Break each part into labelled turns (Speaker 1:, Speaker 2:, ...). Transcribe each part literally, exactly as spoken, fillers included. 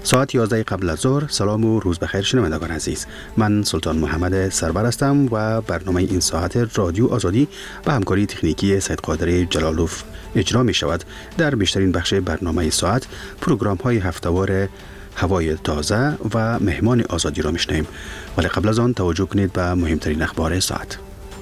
Speaker 1: ساعت یازده قبل از ظهر. سلام و روز بخیر شنوندگان عزیز. من سلطان محمد سرور هستم و برنامه این ساعت رادیو آزادی به همکاری تکنیکی سید قادر جلالوف اجرا می شود. در بیشترین بخش برنامه ساعت پروگرام های هفته‌وار هوای تازه و مهمان آزادی را میشنویم، ولی قبل از آن توجه کنید به مهمترین اخبار ساعت.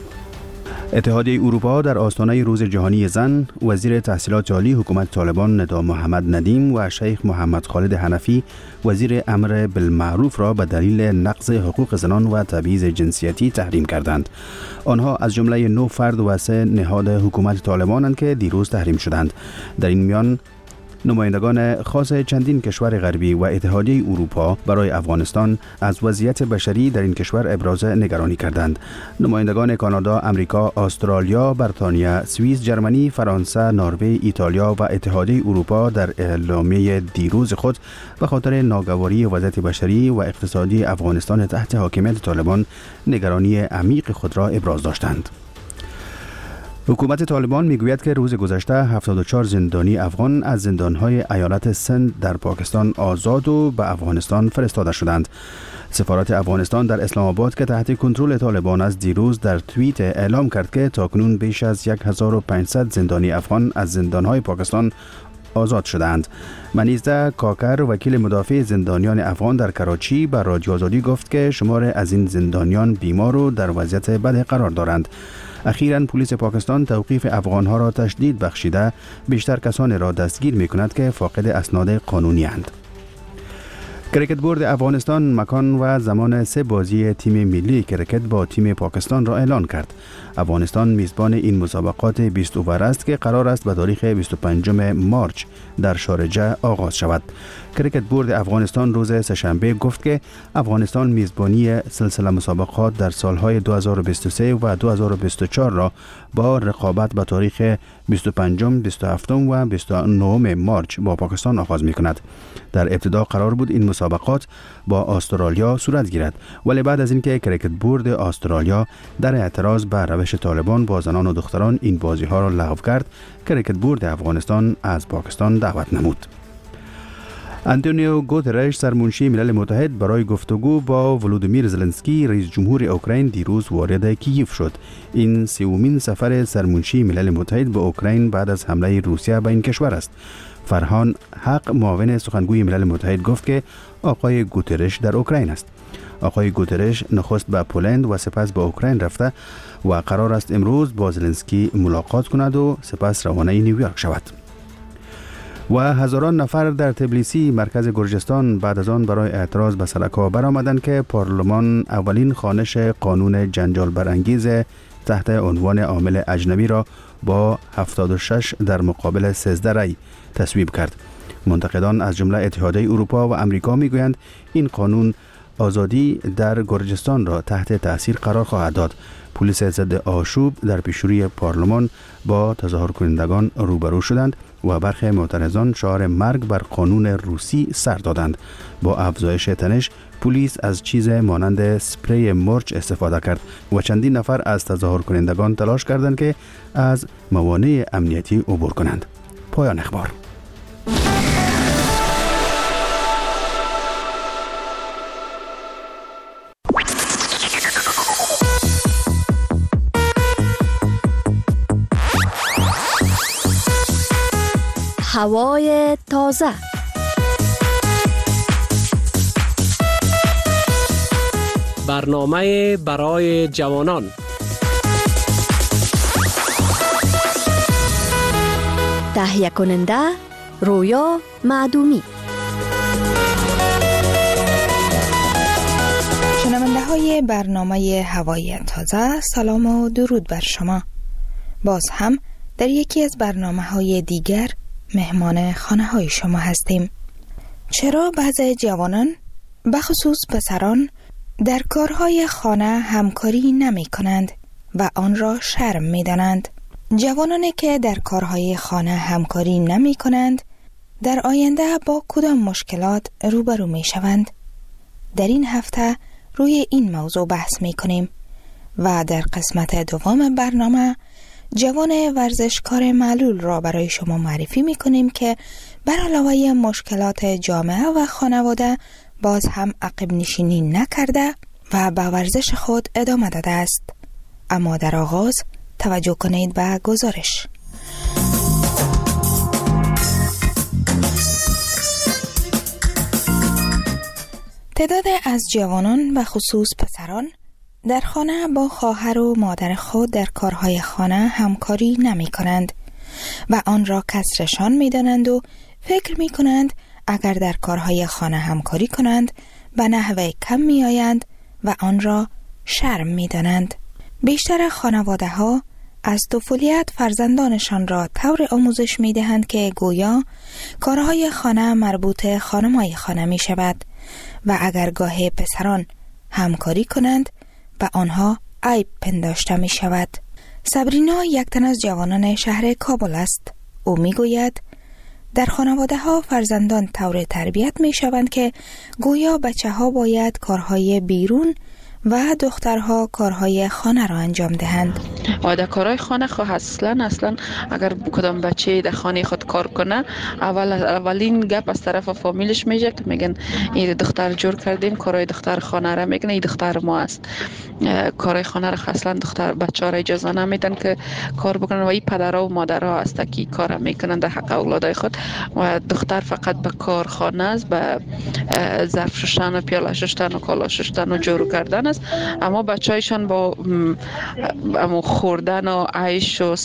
Speaker 1: اتحادیه اروپا در آستانه روز جهانی زن، وزیر تحصیلات عالی حکومت طالبان ندا محمد ندیم و شیخ محمد خالد حنفی وزیر امر بالمعروف را به دلیل نقض حقوق زنان و تبعیض جنسیتی تحریم کردند. آنها از جمله نه فرد و سه نهاد حکومت طالبانند که دیروز تحریم شدند. در این میان نمایندگان خاص چندین کشور غربی و اتحادیه اروپا برای افغانستان از وضعیت بشری در این کشور ابراز نگرانی کردند. نمایندگان کانادا، آمریکا، استرالیا، بریتانیا، سوئیس، جرمنی، فرانسه، نروژ، ایتالیا و اتحادیه اروپا در اعلامیه دیروز خود به خاطر ناگواری وضعیت بشری و اقتصادی افغانستان تحت حاکمیت طالبان نگرانی عمیق خود را ابراز داشتند. حکومت طالبان میگوید که روز گذشته هفتاد و چهار زندانی افغان از زندانهای ایالت سند در پاکستان آزاد و به افغانستان فرستاده شدند. سفارت افغانستان در اسلام آباد که تحت کنترل طالبان از دیروز در توییت اعلام کرد که تاکنون بیش از هزار و پانصد زندانی افغان از زندانهای پاکستان آزاد شدند. منیزده کاکر، وکیل مدافع زندانیان افغان در کراچی، به رادیو آزادی گفت که شمار از این زندانیان بیمار و در وضعیت بد قرار دارند. اخیراً پلیس پاکستان توقیف افغانها را تشدید بخشیده بیشتر کسانی را دستگیر می کند که فاقد اسناد قانونی اند. کرکت بورد افغانستان مکان و زمان سه بازی تیم ملی کرکت با تیم پاکستان را اعلان کرد. افغانستان میزبان این مسابقات بیست اوور است که قرار است به تاریخ بیست و پنجم مارچ در شارجه آغاز شود. کرکت بورد افغانستان روز سه‌شنبه گفت که افغانستان میزبانی سلسله مسابقات در سالهای دو هزار و بیست و سه و دو هزار و بیست و چهار را با رقابت به تاریخ بیست و پنجم، بیست و هفتم و بیست و نهم مارچ با پاکستان آغاز می کند. در ابتدا قرار بود این مسابقات با استرالیا صورت گیرد، ولی بعد از اینکه کرکت بورد استرالیا در اعتراض بر روش طالبان با زنان و دختران این بازی ها را لغو کرد، کرکت بورد افغانستان از پاکستان دعوت نمود. آنتونیو گوترش، سرمنشی ملل متحد، برای گفتگو با ولودیمیر زلنسکی رئیس جمهور اوکراین دیروز وارد کییف شد. این سومین سفر سرمنشی ملل متحد به اوکراین بعد از حمله روسیه به این کشور است. فرهان حق، معاون سخنگوی ملل متحد، گفت که آقای گوترش در اوکراین است. آقای گوترش نخست به پولند و سپس به اوکراین رفته و قرار است امروز با زلنسکی ملاقات کند و سپس روانه نیویورک شود. و هزاران نفر در تبلیسی مرکز گرجستان بعد از آن برای اعتراض به سرک‌ها برآمدند که پارلمان اولین خوانش قانون جنجال برانگیز تحت عنوان عامل اجنبی را با هفتاد و شش در مقابل سیزده رای تصویب کرد. منتقدان از جمله اتحادیه اروپا و امریکا میگویند این قانون آزادی در گرجستان را تحت تاثیر قرار خواهد داد. پلیس ضد آشوب در پیشروی پارلمان با تظاهر کنندگان روبرو شدند و برخی معترضان شعار مرگ بر قانون روسی سر دادند. با افزایش تنش، پلیس از چیز مانند سپری مرچ استفاده کرد و چندین نفر از تظاهر کنندگان تلاش کردند که از موانع امنیتی عبور کنند. پایان اخبار.
Speaker 2: هوای تازه.
Speaker 3: برنامه برای جوانان.
Speaker 2: تهیه کننده رویا معدومی.
Speaker 4: شنونده های برنامه هوای تازه، سلام و درود بر شما. باز هم در یکی از برنامه های دیگر مهمان خانه های شما هستیم. چرا بعضی جوانان، بخصوص پسران، در کارهای خانه همکاری نمی کنند و آن را شرم می دانند؟ جوانانی که در کارهای خانه همکاری نمی کنند در آینده با کدام مشکلات روبرو می شوند؟ در این هفته روی این موضوع بحث می کنیم و در قسمت دوم برنامه جوان ورزشکار معلول را برای شما معرفی می کنیم که بر علاوه مشکلات جامعه و خانواده باز هم عقب نشینی نکرده و به ورزش خود ادامه داده است. اما در آغاز توجه کنید به گزارش. تعداد از جوانان و خصوص پسران در خانه با خواهر و مادر خود در کارهای خانه همکاری نمی کنند و آن را کسرشان می دانند و فکر می کنند اگر در کارهای خانه همکاری کنند به نحوه کم می آیند و آن را شرم می دانند. بیشتر خانواده ها از طفولیت فرزندانشان را طور آموزش می دهند که گویا کارهای خانه مربوط خانمای خانه می شود و اگر گاه پسران همکاری کنند به آنها عیب پنداشته می شود. صبرینا یک تن از جوانان شهر کابل است. او می گوید در خانواده ها فرزندان طور تربیت می شوند که گویا بچه ها باید کارهای بیرون و دخترها کارهای خانه را انجام دهند.
Speaker 5: و در کارهای خانه خو اصلا اصلا اگر کدام بچه در خانه خود کار کنه اول اولین گپ از طرف فامیلش میشه که میگن این دختر جور کردیم، کارهای دختر خانه را میکنه، این دختر ما است. کارهای خانه را اصلا دختر بچه‌ها را اجازه نمیدن که کار بکنن و این پدرها و مادرها است که کار میکنن در حق اولادای خود و دختر فقط به کار خانه است، به ظرف شستن و پیاله شستن و کالا شستن و جورو کردن است. اما بچه‌هایشان با امو خوردن و عیش و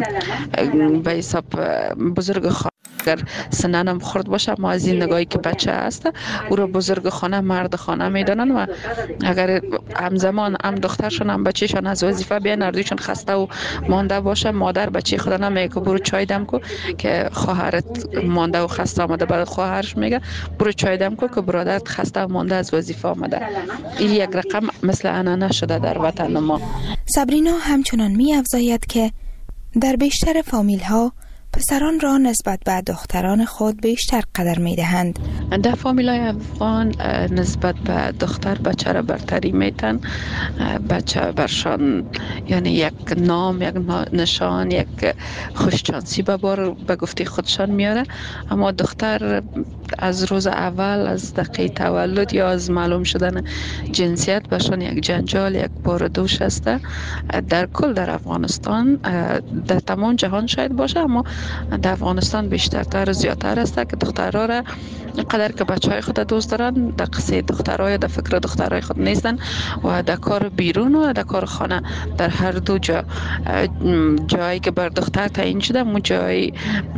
Speaker 5: به حساب بزرگ خانه اگر سننم خورد باشه، اما از این نگاهی که بچه هست او را بزرگ خانه مرد خانه میدانن و اگر همزمان هم دخترشون هم بچهشون از وظیفه بیان اردویشون خسته و مانده باشه، مادر بچه خود نمیگه که برو چای دم کو که خواهرت مانده و خسته آمده، بعد خواهرش میگه برو چای دم کو که برادرت خسته و مانده از وظیفه آمده. این یک رقم مثل عنعنه شده در وطن ما.
Speaker 4: صبرینا همچنان می افزاید که در بیشتر فامیل ها پسران را نسبت به دختران خود بیشتر قدر می دهند.
Speaker 5: در فامیلای افغان نسبت به دختر بچه را برتری میتن. بچه برشان یعنی یک نام، یک نشان، یک خوششانسی به بار به گفته خودشان میاره. اما دختر از روز اول، از دقیقه تولد یا از معلوم شدن جنسیت برشان یک جنجال، یک بار دوش است. در کل در افغانستان، در تمام جهان شاید باشه، اما در افغانستان بیشترتر زیادتر است که دخترها را قدر که بچهای خود دوست دارن، در قصه دخترای در فکر دخترای خود نیستن و در کار بیرون و در کار خانه در هر دو جا جایی که بر دختر تعیین شده اون جای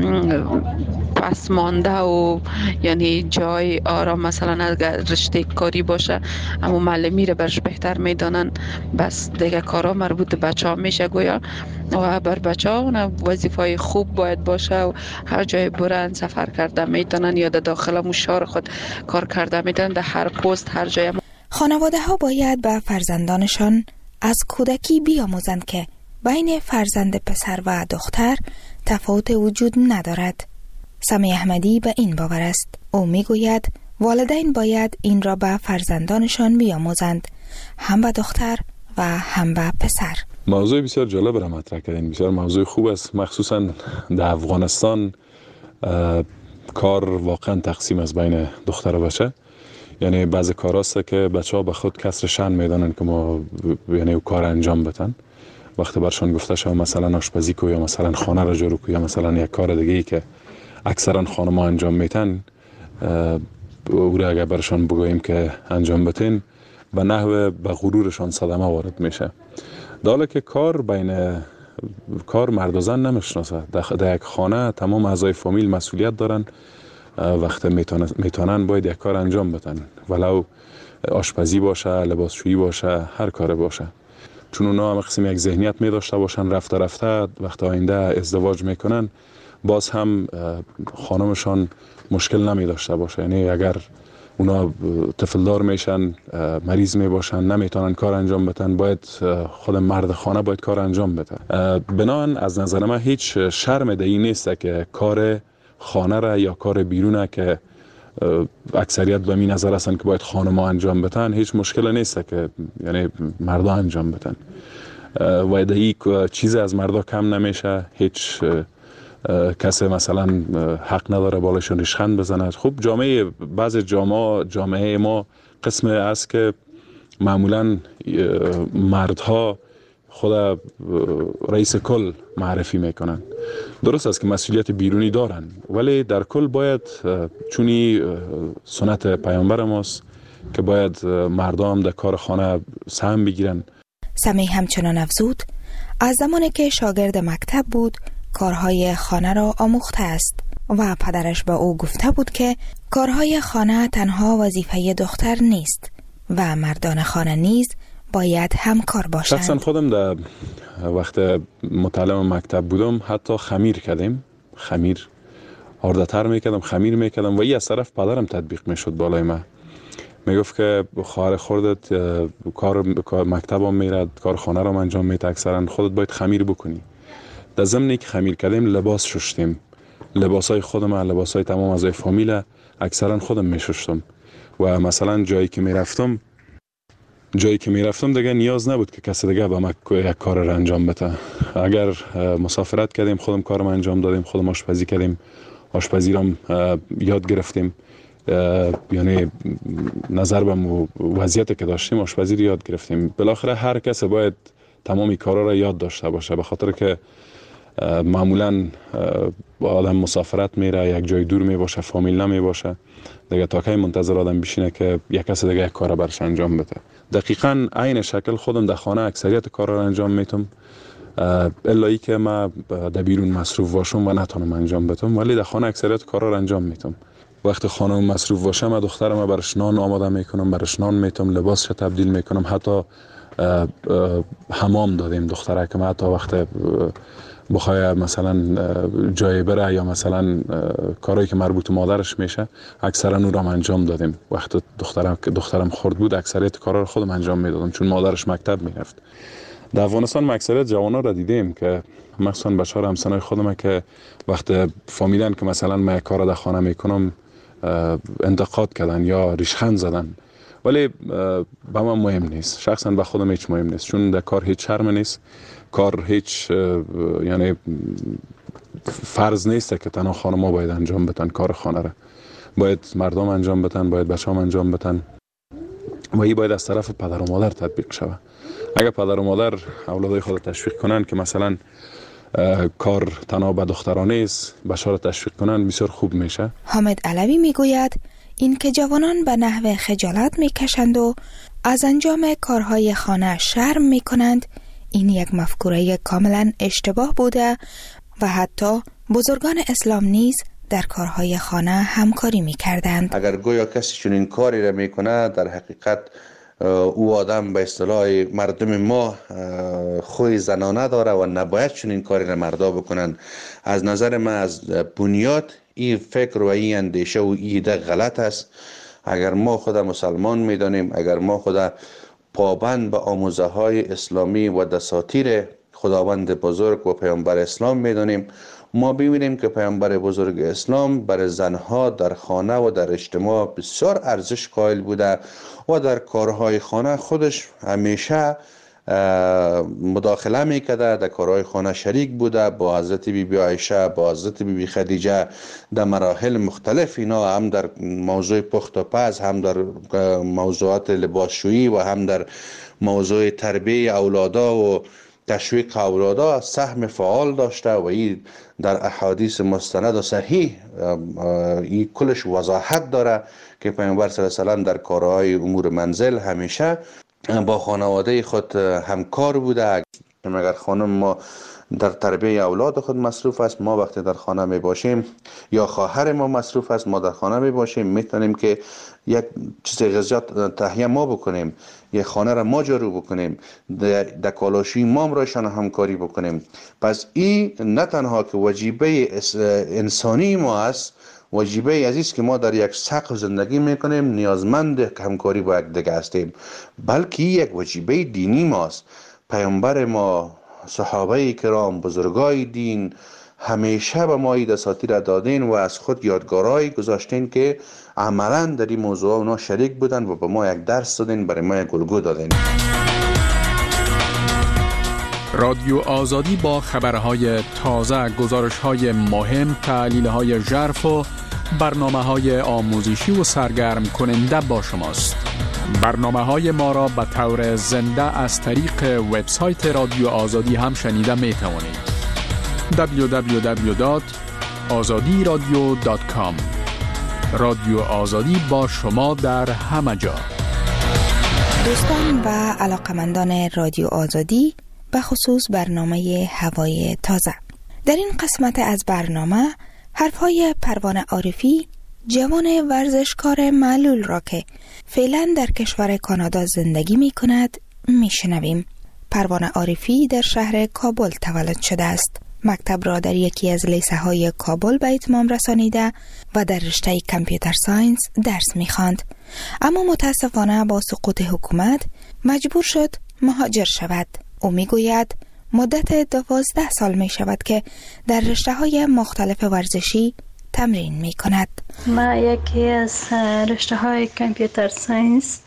Speaker 5: پس مانده و یعنی جای آرام، مثلا اگر رشته کاری باشه اما معلمی رو برش بهتر میدانن، بس دیگه کارا مربوط به بچه ها میشه گویا و بر بچه ها وظیفه خوب باید باشه و هر جای برن سفر کرده میتونن یا در داخل مشار خود کار کرده میتونن، در هر پست هر جای.
Speaker 4: خانواده ها باید به فرزندانشان از کودکی بیاموزند که بین فرزند پسر و دختر تفاوت وجود ندارد. سمی احمدی به این باور است. او میگوید والدین باید این را به فرزندانشان بیاموزند، هم به دختر و هم به پسر.
Speaker 6: موضوع بسیار جالب را مطرح کردین، بسیار موضوع خوب است. مخصوصا در افغانستان کار واقعا تقسیم از بین دختر و بچه. یعنی بعضی کار هست که بچه ها به خود کسر شأن میدانن که ما یعنی کار انجام بدن. وقتی برشان گفته شد مثلا آشپزی کو یا مثلا خانه را جارو کو یا مثلا یک کار دیگه ای که اکثرا خانم‌ها انجام میتن، او را اگر برشان بگوییم که انجام بتین و نحوه به غرورشان صدمه وارد میشه. داله که کار بین کار مرد و زن نمیشناسه. در یک خانه تمام اعضای فامیل مسئولیت دارن، وقتی میتونن باید یک کار انجام بدن، ولو آشپزی باشه، لباسشویی باشه، هر کار باشه. چون اونا هم قسم یک ذهنیت می داشته باشن، رفته رفته وقتی آینده ازدواج میکنن باز هم خانمشان مشکل نمی داشته باشه. یعنی اگر اونا طفلدار میشن، مریض می باشن، نمیتونن کار انجام بدن، باید خود مرد خانه باید کار انجام بده. بنابراین از نظر من هیچ شرم دهی نیست که کار خانه را یا کار بیرونه که اکثریت به این نظر هستن که باید خانم‌ها انجام بدن، هیچ مشکل نیست که یعنی مردا انجام بدن و دهی چیز از مردا کم نمیشه. هیچ کسی مثلا حق نداره بالشون ریشخند بزند. خب جامعه بعض جامعه جامعه ما قسم است که معمولا مردها خود رئیس کل معرفی میکنن. درست است که مسئولیت بیرونی دارن، ولی در کل باید چونی سنت پیامبر ماست که باید مردم در کار خانه سهم بگیرن.
Speaker 4: سمیع همچنان افزود از زمانی که شاگرد مکتب بود کارهای خانه را آموخته است و پدرش به او گفته بود که کارهای خانه تنها وظیفه دختر نیست و مردان خانه نیز باید همکار باشند.
Speaker 6: شخصا خودم در وقت متعلم مکتب بودم حتی خمیر کردیم، خمیر آرده‌تر میکردم، خمیر میکردم و این از طرف پدرم تطبیق میشد بالای من. میگفت که خواهر خودت کار مکتب هم میرد، کار خانه رو انجام میده، اکثرا خودت باید خمیر بکنی. در ضمنی که خمیر کردیم لباس شستیم، لباسای خودم، لباسای تمام اعضای فامیل اکثرا خودم میشستم و مثلا جایی که میرفتم جایی که میرفتم دیگه نیاز نبود که کسی دیگه به من یک کار رو انجام بده. اگر مسافرت کردیم خودم کارم انجام دادیم، خودم آشپزی کردیم، آشپزی رو یاد گرفتیم، یعنی نظر به وضعیتی که داشتیم آشپزی رو یاد گرفتیم. بالاخره هر کس باید تمامی کارا رو یاد داشته باشه، به خاطر که معمولا آدم مسافرت میره، یک جای دور می باشه، فامیل نمی باشه، دیگه تا کی منتظر آدم بشینه که یک کس دیگه یک کار برش انجام بده. دقیقاً عین شکل خودم در خانه اکثریت کارا رو انجام میتم، الایی که ما در بیرون مصروف باشم و نتونم انجام بدم، ولی در خانه اکثریت کارا رو انجام میتم. وقتی خانم مصروف باشه ما دخترم برش نان آماده میکنم، برش نان میتم، لباسش تبدیل میکنم، حتی حمام دادیم دختره که ما حتی وقت بخواه مثلا جای بره یا مثلا کارهایی که مربوط مادرش میشه اکثرا اون رو انجام دادیم. وقت دخترم که دخترم خرد بود اکثریت کارا رو خودم انجام میدادم چون مادرش مکتب میرفت. در افغانستان اکثریت جوانا را دیدیم که مثلا بچه‌ها همسنای خودم که وقت فهمیدن که مثلا من کار در خانه میکنم انتقاد کردن یا ریشخند زدن، ولی به من مهم نیست، شخصا به خودم هیچ مهم نیست، چون در کار هیچ شرم نیست، کار هیچ یعنی فرض نیست که تنها خانم‌ها باید انجام بدن کار خانه را، باید مردم انجام بدن، باید بچه‌ها انجام بدن و این باید از طرف پدر و مادر تطبیق شود. اگر پدر و مادر اولادای خود تشویق کنن که مثلا کار تنها به دخترانه است، بچه‌ها را تشویق کنن بسیار خوب میشه.
Speaker 4: حامد علوی میگوید این که جوانان به نحو خجالت میکشند و از انجام کارهای خانه شرم میکنند، این یک مفکوره کاملا اشتباه بوده و حتی بزرگان اسلام نیز در کارهای خانه همکاری میکردند.
Speaker 7: اگر گویا کسی چنین کاری را میکنه در حقیقت او آدم به اصطلاح مردم ما خوی زنانه داره و نباید چنین کاری را مردا بکنن. از نظر من از بنیاد این فکر و این اندیشه و ایده غلط است. اگر ما خود مسلمان میدانیم، اگر ما خود پابند به آموزه های اسلامی و دساتیر خداوند بزرگ و پیامبر اسلام میدانیم، ما ببینیم که پیامبر بزرگ اسلام برای زنها در خانه و در اجتماع بسیار ارزش قائل بوده و در کارهای خانه خودش همیشه مداخله میکرده، در کارهای خانه شریک بوده، با حضرت بی بی عایشه، با حضرت بی بی خدیجه در مراحل مختلف، اینا هم در موضوع پخت و پز، هم در موضوعات لباسشویی و هم در موضوع تربیه اولادا و تشویق اولادا سهم فعال داشته و این در احادیث مستند و صحیح این کلش وضاحت داره که پیامبر صلی الله علیه و سلم در کارهای امور منزل همیشه با خانواده خود همکار بوده. اگر خانم ما در تربیه اولاد خود مصروف است، ما وقتی در خانه می باشیم یا خواهر ما مصروف است، ما در خانه می باشیم، میتونیم که یک چیز غذا تهیه ما بکنیم، یک خانه را ما جارو بکنیم، در کالاشوی ما رایشان همکاری بکنیم. پس این نه تنها که وجیبه انسانی ما است، وجیبه عزیز که ما در یک سقف زندگی میکنیم، نیازمند همکاری با یک دیگه هستیم، بلکه یک وجیبه دینی ماست. پیامبر ما، صحابه کرام، بزرگای دین همیشه به ما این دساتیر دادین و از خود یادگارایی گذاشتین که عملا در این موضوع اونا شریک بودن و به ما یک درس دادین، برای ما یک الگو دادین.
Speaker 8: رادیو آزادی با خبرهای تازه، گزارش‌های مهم، تحلیل‌های ژرف و برنامه‌های آموزشی و سرگرم کننده با شماست. برنامه‌های ما را به طور زنده از طریق وبسایت رادیو آزادی هم شنیده می‌توانید. دبلیو دبلیو دبلیو دات آزادی رادیو دات کام. رادیو آزادی با شما در همه جا.
Speaker 4: دوستان و علاقمندان رادیو آزادی، به خصوص برنامه هوای تازه، در این قسمت از برنامه حرفهای پروانه عارفی، جوان ورزشکار معلول را که فعلا در کشور کانادا زندگی می کند می شنویم. پروانه عارفی در شهر کابل تولد شده است. مکتب را در یکی از لیسه های کابل به اتمام رسانیده و در رشته کامپیوتر ساینس درس می خواند. اما متاسفانه با سقوط حکومت مجبور شد مهاجر شود. او می گوید مدت دوازده سال می شود که در رشته های مختلف ورزشی تمرین می کند.
Speaker 9: ما یکی از رشته های کامپیوتر ساینس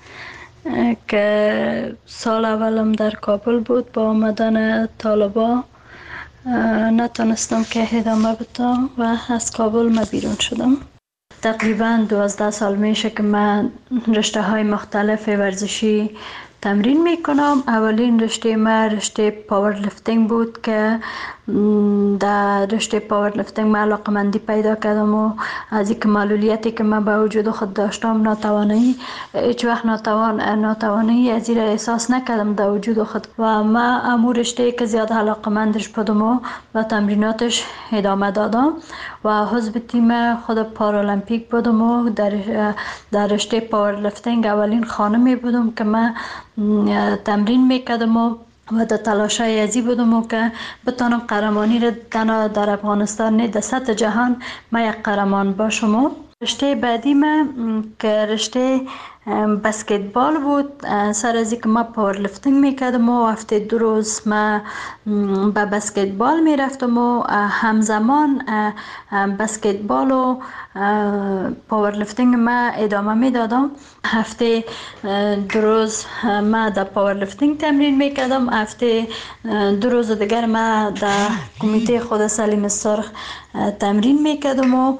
Speaker 9: که سال اولم در کابل بود، با آمدن طالبا نتونستم که ادامه بدم و از کابل ما بیرون شدم. تقریبا دوازده سال میشه که من رشته های مختلف ورزشی تمرین میکنم. اولین رشته ما رشته پاور لفتینگ بود که در رشته پاور لفتینگ من علاقمندی پیدا کردم و از اینکه معلولیتی که من به وجود خود داشتم، ناتوانی، هیچ وقت ناتوان ناتوانی از این احساس نکردم در وجود خود و من امور رشته که زیاد علاقمندش بودم و به تمریناتش ادامه دادم و حزب تیم خود پارالمپیک بودم و در در رشته پاور لفتینگ اولین خانمی بودم که من تمرین میکردم و و در تلاشای ازی بودم که بتانم قهرمانی را تنها در افغانستان نه در سطح جهان ما یک قهرمان باشم. رشته بعدی ما که رشته بسکتبال بود. سر از اینکه ما پاور لفتینگ میکردم و هفته دو روز ما به بسکتبال میرفتم و همزمان بسکتبال و پاور لفتینگ ما ادامه میدادم. هفته دو روز ما در پاور لفتینگ تمرین میکردم، هفته دو روز دیگر ما در کمیته خود سلیم سرخ تمرین میکردم و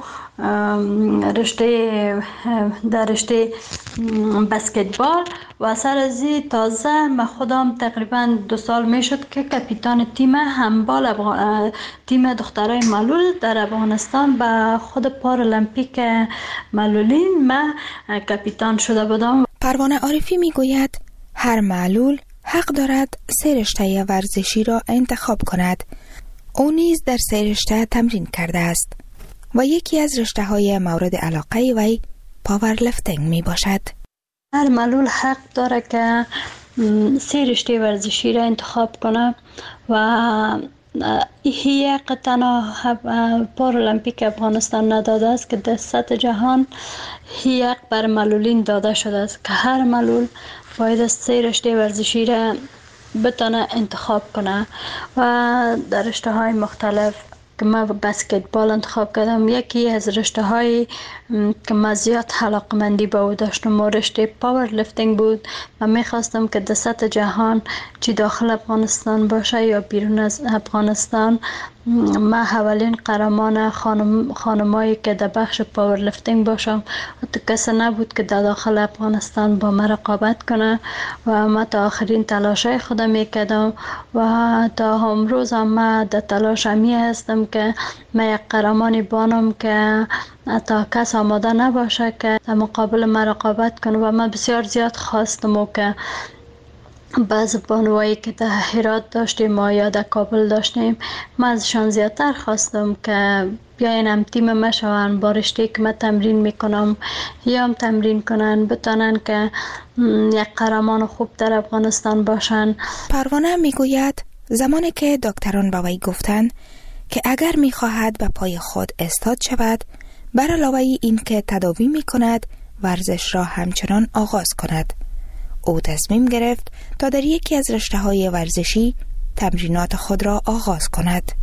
Speaker 9: رشته در رشته بسکتبال و سر از تازه من خودم تقریبا دو سال میشد که کاپیتان تیم هندبال افغان... تیم دخترای معلول در افغانستان به خود پارالمپیک معلولین من کاپیتان شده بودم.
Speaker 4: پروانه عارفی میگوید هر معلول حق دارد سه رشته ورزشی را انتخاب کند. او نیز در سه رشته تمرین کرده است و یکی از رشته های مورد علاقه وی پاور لفتینگ می باشد.
Speaker 9: هر معلول حق داره که سه رشته ورزشی را انتخاب کنه و یک تنها پارالمپیک افغانستان نداده است که در سطح جهان یک بر معلولین داده شده است که هر معلول باید سه رشته ورزشی را بتونه انتخاب کنه و در رشته های مختلف که من بسکتبال انتخاب کردم. یکی از رشته های که من زیاد علاقمندی به او داشتم و رشته پاور لفتینگ بود و میخواستم که در سطح جهان چی داخل افغانستان باشه یا بیرون از افغانستان من اولین قهرمان خانم خانمایی که در بخش پاور لفتینگ باشم و تو کسی نبود که در داخل افغانستان با من رقابت کنه و من تا آخرین تلاشای خودم میکردم و تا امروز هم من در تلاش همی هستم که من یک قهرمانی بانم که تا کس آماده نباشه که در مقابل من رقابت کنه و من بسیار زیاد خواستم و که بعض بانوایی که در هرات داشتیم ما یا در کابل داشتیم من ازشان زیادتر خواستم که بیاین هم تیم ما شوند، با رشته که من تمرین میکنم یا هم تمرین کنن، بتانن که یک قهرمان خوب در افغانستان باشن.
Speaker 4: پروانه میگوید زمانی که دکتران به وی گفتند که اگر میخواهد به پای خود استاد شود، بر علاوه این که تداوی میکند ورزش را همچنان آغاز کند. او تصمیم گرفت تا در یکی از رشته‌های ورزشی تمرینات خود را آغاز کند.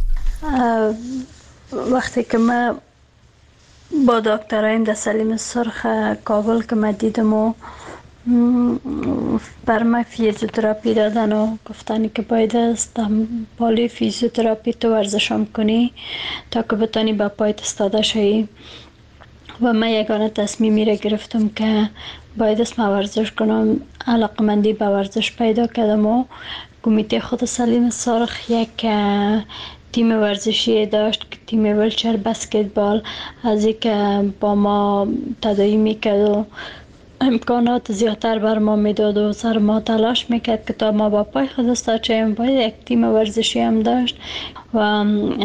Speaker 9: وقتی که من با دکترایم در سلیم سرخ کابل که من دیدم و بر من فیزیوتراپی دادن و گفتن که باید از دنبال فیزیوتراپی تو ورزشم کنی تا که بتانی با پایت استاده شوی. و من یگانه تصمیمی را گرفتم که باید اسم ورزش کنم. علاقمندی به ورزش پیدا کردم و کمیته خود سلیم سارخ یک تیم ورزشی داشت که تیم ویلچر بسکتبال، از این که با ما تداعی میکرد و امکانات زیادتر بر ما میداد و سر ما تلاش میکرد که تا ما با پای خود استاد باید یک تیم ورزشی هم داشت. و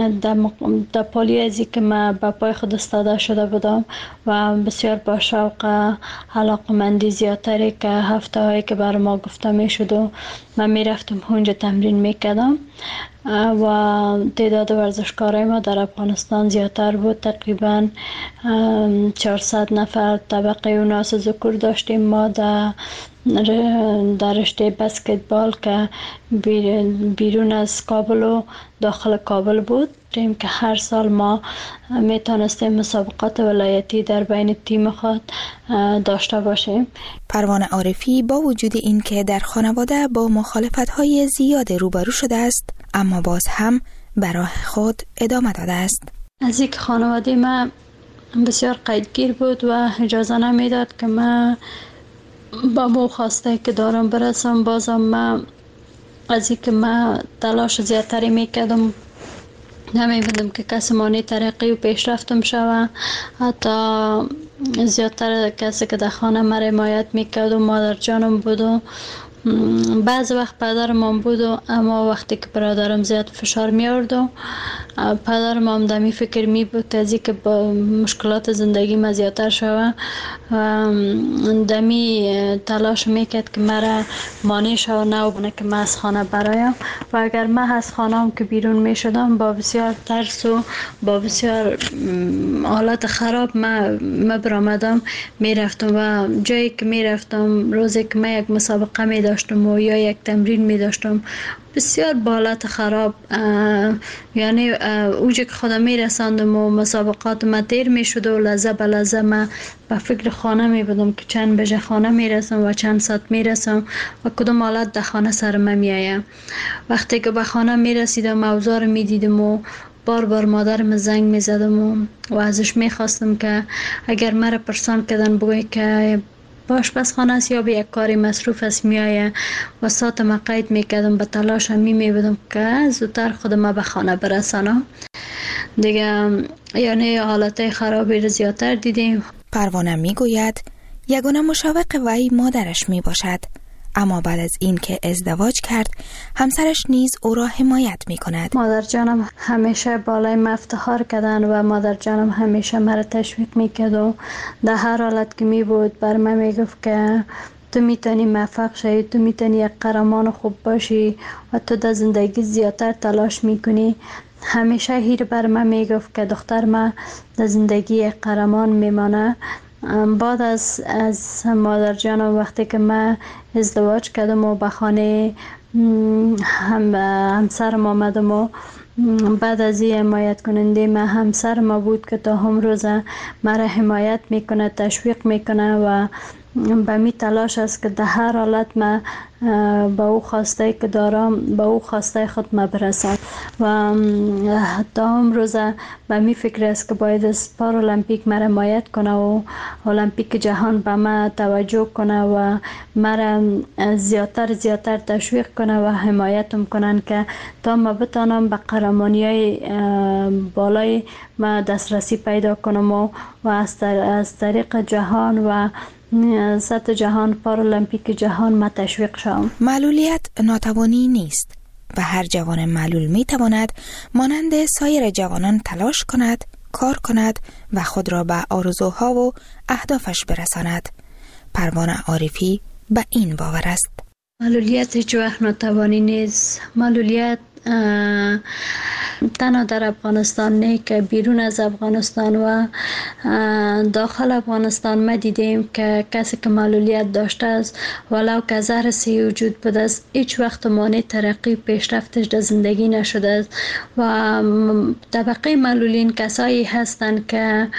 Speaker 9: در پالی ازی که من با پای خود استاده شده بودم و بسیار با شوق علاقمندی زیادتری که هفته هایی که بر ما گفته میشد و من میرفتم اونجا تمرین میکردم و تعداد ورزشکارای ما در افغانستان زیادتر بود. تقریبا چهارصد نفر طبقه اوناس ذکور داشتیم ما در در رشته بسکتبال که بیرون از کابل و داخل کابل بود. تیم که هر سال ما میتونستیم مسابقات ولایتی در بین تیم خود داشته باشیم.
Speaker 4: پروانه عارفی با وجود این که در خانواده با مخالفت‌های زیاد روبرو شده است، اما باز هم به راه خود ادامه داده است.
Speaker 9: از یک خانواده ما بسیار قیدگیر بود و اجازه نمیداد که من با مو خواسته که دارم برسم. بازم من از این که من تلاش زیادتری میکردم، نمی‌بودم که کسی مانی ترقی و پیشرفتم شوه. حتی زیادتر کسی که در خانه ما حمایت میکرد و مادر جانم بود و بعض وقت پدرم هم بود و اما وقتی که برادرم زیاد فشار می آورد و پدرم هم دمی فکر می بود از که با مشکلات زندگی ما زیادتر شوه و دمی تلاش میکرد که مرا مانع شوه نه بونه که من از خانه برایم. و اگر من از خانه هم که بیرون می شدم با بسیار ترس و با بسیار حالت خراب من برآمدم می رفتم و جایی که می رفتم روزی که من یک مسابقه می داشتم و یا یک تمرین می داشتم بسیار بالات خراب، یعنی اوجه که خودم می رساندم و مسابقات ما تیر می شد و لحظه به لحظه ما به فکر خانه می بودم که چند بجه خانه می رسم و چند ساعت می رسم و کدام حالت در خانه سر من می آیم. وقتی که به خانه می رسیدم اوضاع رو می دیدم و بار بار مادرم زنگ می زدم و, و ازش می خواستم که اگر مرا پرسان کردن بگوی که باش بس خانه است یا به یک کاری مصروف است می آید و ساعت ما قید می کردم. به تلاش می می بودم که زودتر خود ما به خانه برسانم دیگه. یعنی حالت خرابی رو زیادتر دیدیم.
Speaker 4: پروانه می گوید یگانه مشوق وی مادرش می باشد، اما بعد از این که ازدواج کرد همسرش نیز او را حمایت می کند.
Speaker 9: مادر جانم همیشه بالای ما افتخار کردن و مادر جانم همیشه مرا تشویق می کرد و در هر حالت که می بود بر من می گفت که تو میتونی موفق شی، تو میتونی یک قهرمان خوب باشی و تو در زندگی زیادتر تلاش میکنی. همیشه هیر بر من میگفت که دختر من در زندگی یک قهرمان میمانه. بعد از از مادر جانم وقتی که من ازدواج کردم و به خانه هم همسرم آمدم و بعد از این حمایت کننده من همسر ما بود که تا هم روز مرا حمایت میکنه، تشویق میکنه و به می تلاش است که در هر حالت ما با او خواسته که دارم با او خواسته خود ما برسم و تا هم روز به می فکر است که باید از پارالمپیک مرا حمایت کنه و المپیک جهان به ما توجه کنه و مرا زیادتر زیادتر تشویق کنه و حمایتم کنن که تا ما بتانم به قهرمانی های بالای ما دسترسی پیدا کنم و, و از طریق جهان و سطح جهان پارالمپیک جهان ما تشویق شوم.
Speaker 4: معلولیت ناتوانی نیست و هر جوان معلول می تواند مانند سایر جوانان تلاش کند، کار کند و خود را به آرزوها و اهدافش برساند. پروانه عارفی به این باور است.
Speaker 9: معلولیت هیچ وقت ناتوانی نیست. معلولیت تنها در افغانستان نه که بیرون از افغانستان و داخل افغانستان ما دیدیم که کسی که معلولیت داشته است ولو که زهر سی وجود بوده است هیچ وقت مانع ترقی پیشرفتش در زندگی نشده است و طبقه معلولین کسایی هستند که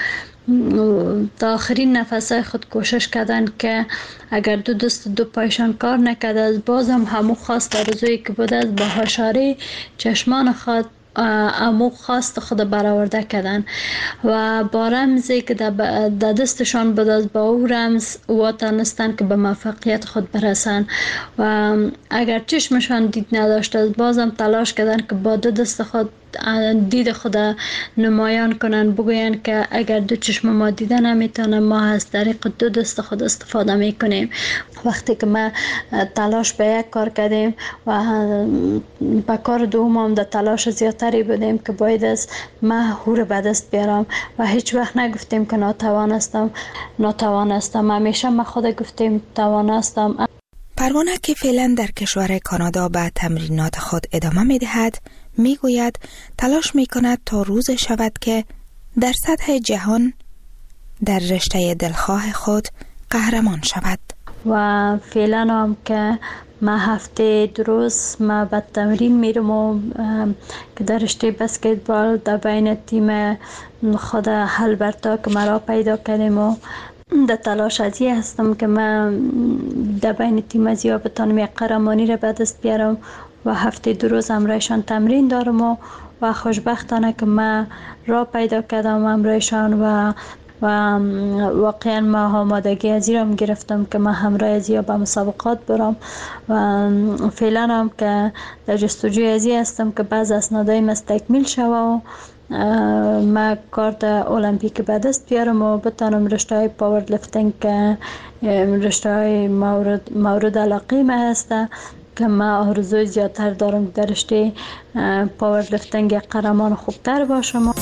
Speaker 9: تا آخرین نفسای خود کوشش کردن که اگر دو دست دو پایشان کار نکرد از بازم همو خواست آرزویی که بود از با هشاره چشمان خود امو خواست خود برآورده کردن و با رمزی که در دستشان بود از با او رمز واتانستن که به موفقیت خود برسن و اگر چشمشان دید نداشت از بازم تلاش کردن که با دو دست خود دید خود نمایان کنن، بگوین که اگر دو چشم ما دیده نمیتونه ما از طریق دو دست خود استفاده میکنیم. وقتی که ما تلاش به یک کار کردیم و به کار دوم هم در تلاش زیادتری بودیم که باید از ما هور به دست بیارم و هیچ وقت نگفتیم که ناتوانستم ناتوانستم همیشه ما خود گفتیم توانستم.
Speaker 4: پروانه که فعلا در کشور کانادا به تمرینات خود ادامه می دهد می گوید تلاش می کند تا روز شود که در سطح جهان در رشته دلخواه خود قهرمان شود.
Speaker 9: و فعلا هم که ما هفته دو روز ما به تمرین میرم و که در رشته بسکتبال در بین تیم خود هلبرتا که مرا پیدا کردیم و در تلاش ازی هستم که من در بین تیم ازیا بتانم یک قهرمانی را به دست بیارم و هفته دو روز همراهشان تمرین دارم و, و خوشبختانه که من را پیدا کردم همراهشان و و واقعا ما آمادگی ازی را گرفتم که من همراه ازیا به مسابقات برم و فعلا هم که در جستجوی ازی هستم که بعض اسنادای مستکمیل شوه و ما کارت المپیک به دست بیارم و بتانم رشته های پاور لفتینگ که رشته های مورد, مورد علاقه ما هسته که ما آرزوی زیادتر دارم در رشته پاور لفتینگ قهرمان خوبتر باشم.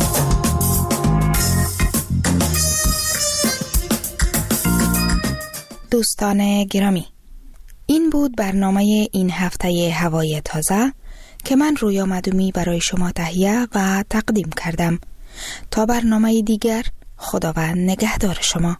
Speaker 4: دوستان گرامی، این بود برنامه این هفته هوای تازه که من رویا مدومی برای شما تهیه و تقدیم کردم. تا برنامه دیگر، خداوند نگهدار شما.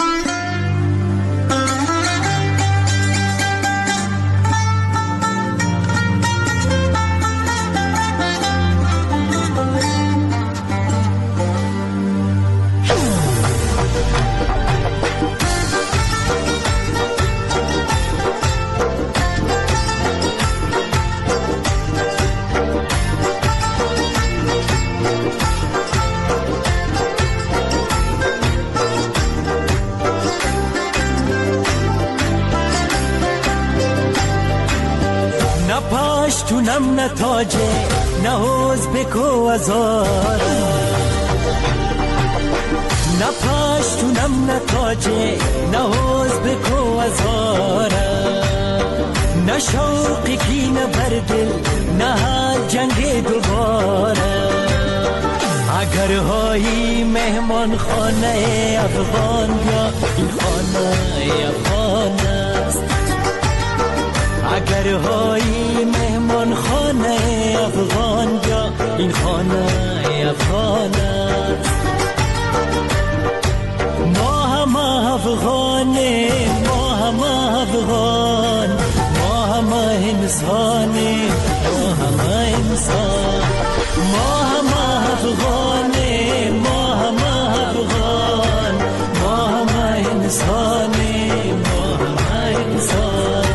Speaker 10: پاشتونم نه تاجه نه حوز بکو ازار، نه پاشتونم نه تاجه نه حوز بکو ازار، نه شوقی کی نه بردل نه جنگ دوباره. اگر هایی مهمان خانه افغان یا این خانه افغان است، اگر هایی مهمان خانه افغان یا این خانه افغان است. ما هم افغانه ما هم افغان ما هم انسانه ما هم انسان، ما هم افغانه ما هم افغان ما هم انسانه ما هم انسان.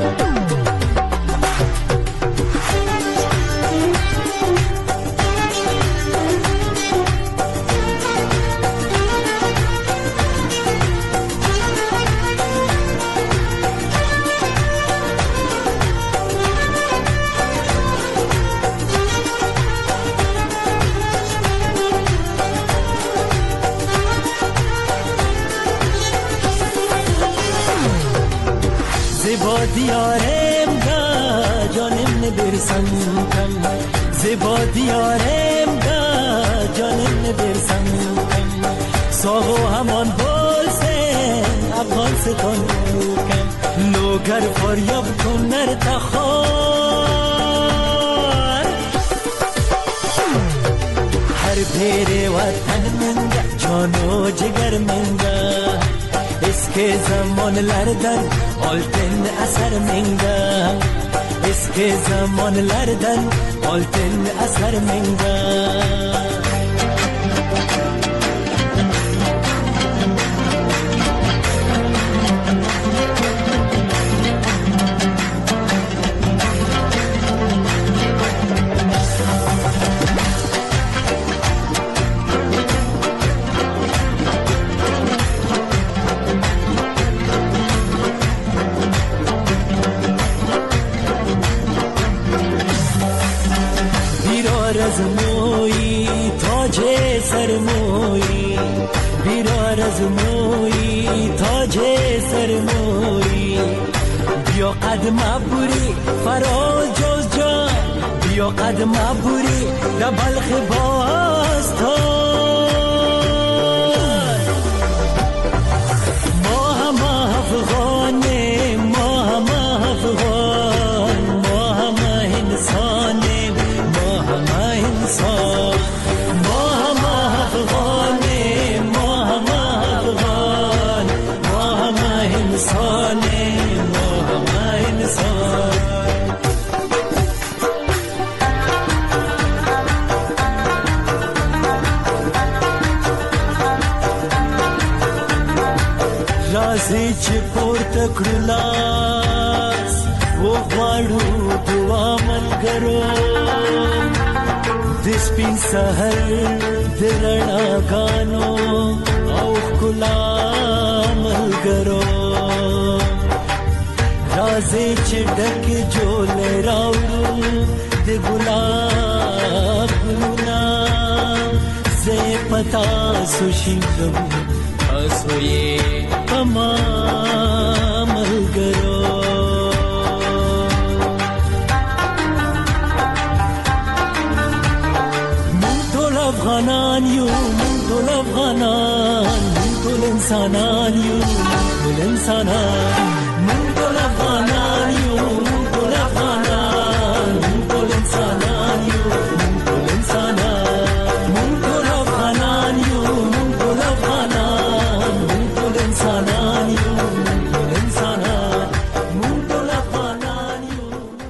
Speaker 10: زیبا دیارم دا جانم نبرسم کم، زیبا دیارم دا جانم نبرسم کم، ساغو همان بولسه افغان ستان کم، لوگر فاریاب کنر تخار، هر پیر وطن منگه جانو جگر منگه، اسکی zamanlardan oltin asar menga, eski zamanlardan oltin asar menga. بیدار از موی تاج سر موی، بیدار از موی تاج سر موی. بیا قدم عبوری فراز جز جان، بیا قدم عبوری در بلخ باستان. ما هم افغانه، ما هم افغان، ما هم انسانه، ما هم انسان. ما هم افغانه، ما هم افغان، ما هم انسانه، ما هم انسان. رازی چه پورته کړو لاس وغواړو دعا ملګرو، د سپین سحر د رڼاګانو او ښکلا ملګرو. رازی چې ډکې جولې راوړو د ګلاب ګلونه، زه پتا سو شینګم تاسو یې پما ملګرو. مونږ ټول افغانان یو، مونږ ټول افغانان، مونږ ټول انسانان یو، مونږ ټول انسانان. مونږ ټول افغانان یو، مونږ ټول افغانان، مونږ ټول انسانان یو، مونږ ټول انسانان. مونږ ټول افغانان یو، مونږ ټول افغانان، مونږ ټول انسانان یو، مونږ ټول انسانان. مونږ ټول افغانان یو.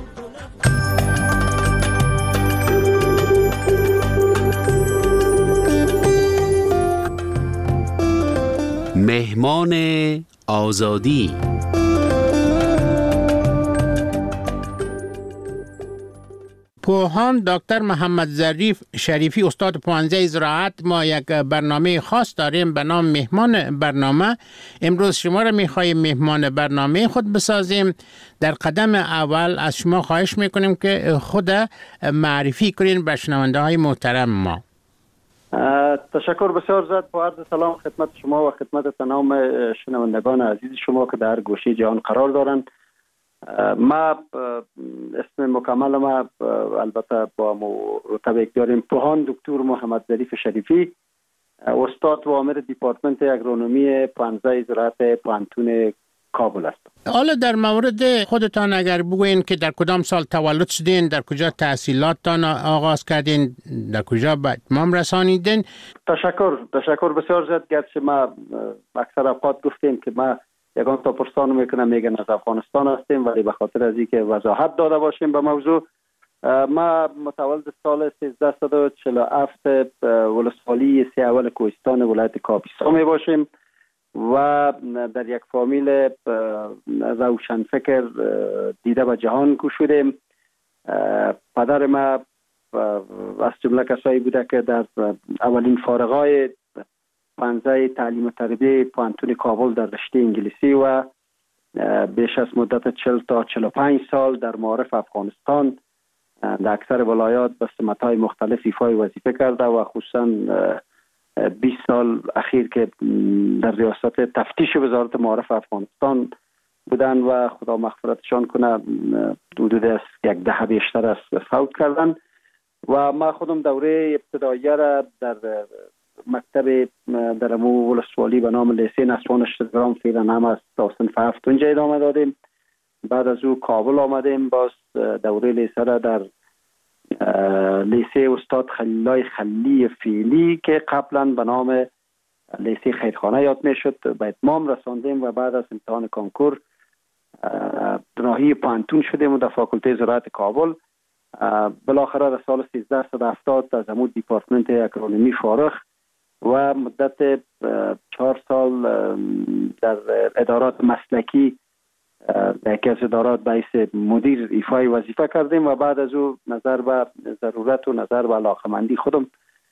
Speaker 11: مهمان آزادی.
Speaker 12: پوهان دکتر محمد ظریف شریفی استاد پوهنځی زراعت، ما یک برنامه خاص داریم به نام مهمان برنامه. امروز شما را می‌خواهیم مهمان برنامه خود بسازیم. در قدم اول از شما خواهش میکنیم که خود معرفی کنین به شنونده های محترم ما.
Speaker 13: تشکر بسیار زیاد. با عرض سلام خدمت شما و خدمت تمام شنوندگان عزیز شما که در گوشه جهان قرار دارند. ما اسم مکمل ما البته با مرتبه داریم پوهان دکتر محمد ظریف شریفی، استاد و عامل دیپارتمنت اگرونومی پوهنځی زراعت پوهنتون کابل است.
Speaker 12: حالا در مورد خودتان اگر بگوین که در کدام سال تولد شدین، در کجا تحصیلاتتان آغاز کردین، در کجا به اتمام رسانیدین؟
Speaker 13: تشکر تشکر بسیار زیاد. گرچه ما اکثر اوقات گفتیم که ما یگان تا پرسان میکنم میگن از افغانستان هستیم، ولی به خاطر از اینکه وضاحت داده باشیم به موضوع، ما متولد سال سیزده صد و چهل و هفت ولسوالی سی اول کوهستان ولایت کاپیسا می باشیم و در یک فامیل روشنفکر دیده به جهان گشودیم. پدر ما از جمله کسایی بوده که در اولین فارغای پوهنځی تعلیم و تربیه پوهنتون کابل در رشته انگلیسی و بیش از مدت چهل تا چهل و پنج سال در معارف افغانستان در اکثر ولایات به سمت‌های مختلف ایفای وظیفه کرده و خصوصا بیست سال اخیر که در ریاست تفتیش وزارت معارف افغانستان بودن و خدا مغفرتشان کنه، حدود از یک دهه بیشتر از فوت کردن. و ما خودم دوره ابتداییه را در مکتب در امو ولسوالی به نام لیسه نسوان اشترام فعلا هم از تا صنف هفت اونجا ادامه دادیم. بعد از او کابل آمدیم، باز دوره لیسه را در لیسه استاد خلیلای خلی فعلی که قبلا به نام لیسه خیرخانه یاد می شد به اتمام رساندیم و بعد از امتحان کنکور ناحیه پوهنتون شدیم و در فاکولته زراعت کابل. بالاخره در سال سیزده صد و هفتاد از امو دیپارتمنت اگرونومی فارغ و مدت چهار سال در ادارات مسلکی در یکی از ادارات به حیث مدیر ایفای وظیفه کردیم و بعد از او نظر به ضرورت و نظر به علاقمندی خودم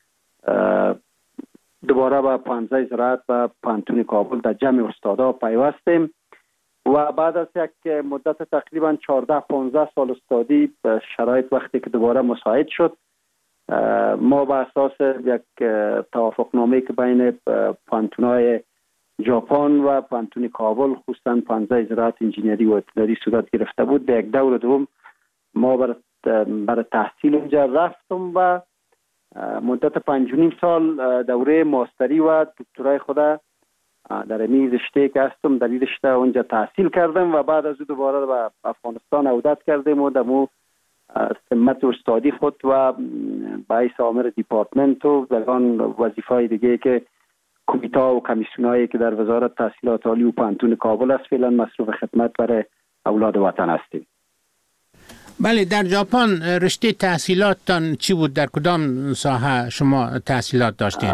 Speaker 13: دوباره به پوهنځی زراعت و پوهنتون کابل در جمع استادا پیوستیم و بعد از یک مدت تقریبا چهارده پانزده سال استادی شرایط وقتی که دوباره مساعد شد ما به اساس یک توافق نامه که بین پانتونای ژاپن و پانتون کابل خصوصا پانزده زراعت انجینری و اتنری صورت گرفته بود، به یک دور دوم ما برای برای تحصیل اونجا رفتم و مدت پنج و نیم سال دوره ماستری و دکترای خود در این رشته که هستم در این رشته اونجا تحصیل کردم و بعد از او دوباره به افغانستان عودت کردم و دمو سمت استادی خود و باعث آمر دیپارتمنت و دگان وظیفه‌های دیگه که کمیته و کمیسیونایی که در وزارت تحصیلات عالی و پانتون کابل است فعلا مصروف خدمت برای اولاد وطن هستیم.
Speaker 12: بله، در ژاپن رشته تحصیلاتتان چی بود؟ در کدام ساحه شما تحصیلات داشتین؟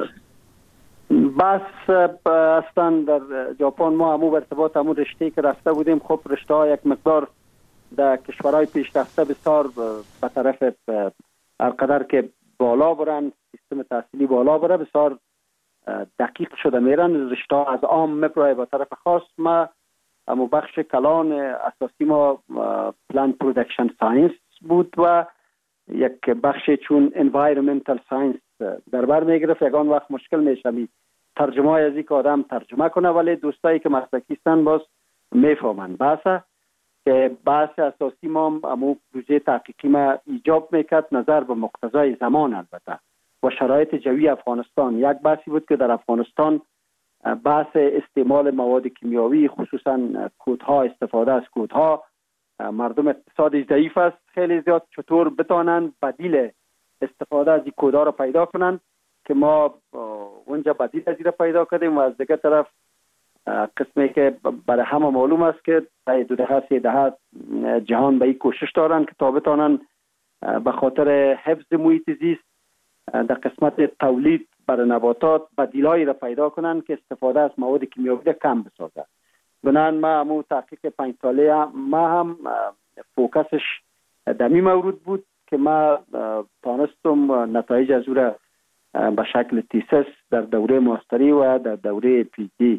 Speaker 13: بس اصلا در ژاپن ما همو برتباط همو رشته که رفته بودیم، خب رشته ها یک مقدار در کشورهای پیشرفته بسیار به طرف هرقدر که بالا برن، سیستم تحصیلی بالا بره بسیار دقیق شده میرن. رشته ها از عام میپرای به طرف خاص. ما همو بخش کلان اساسی ما پلان پرودکشن ساینس بود و یک بخش چون انوایرمنتال ساینس در بر میگرفت. یکان وقت مشکل میشه ترجمه های از یک آدم ترجمه کنه، ولی دوستایی که مسلکی هستن باز میفهمن. بحثه که بحث اساسی ما همو پروژه تحقیقی ما ایجاب میکرد نظر به مقتضای زمان البته و شرایط جوی افغانستان. یک بحثی بود که در افغانستان بحث استعمال مواد کیمیاوی خصوصا کودها، استفاده از کودها، مردم اقتصادی ضعیف است خیلی زیاد، چطور بتانن بدیل استفاده از این کودها را پیدا کنن که ما اونجا بدیل از این را پیدا کردیم و از دیگه طرف قسمی که برای همه معلوم است که دو دهه سه دهه جهان به این کوشش دارن که تا بتانن به خاطر حفظ محیط زیست در قسمت تولید برای نباتات بدیلایی را پیدا کنن که استفاده از مواد کیمیاوی را کم بسازه. بنان ما همون تحقیق پنج ساله ما هم فوکسش دمی مورد بود که ما تانستم نتایج از او را به شکل تیسس در دوره ماستری و در دوره پی دی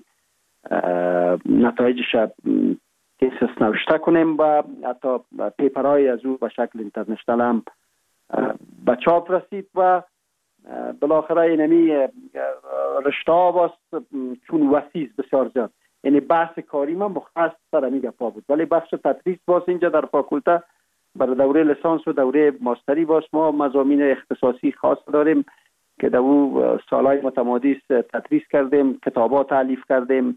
Speaker 13: نتایجش تیسس نوشته کنیم و حتی پیپرهای از او به شکل اینترنشنال هم به چاپ رسید و بالاخره اینمی رشته ها باست چون وسیع بسیار زیاد، یعنی بحث کاری ما مختص سر همی گپا بود، ولی بخش تدریس باز اینجا در فاکولته برای دوره لیسانس و دوره ماستری باز ما مضامین اختصاصی خاص داریم که در او سالهای متمادی تدریس کردیم، کتابات تالیف کردیم،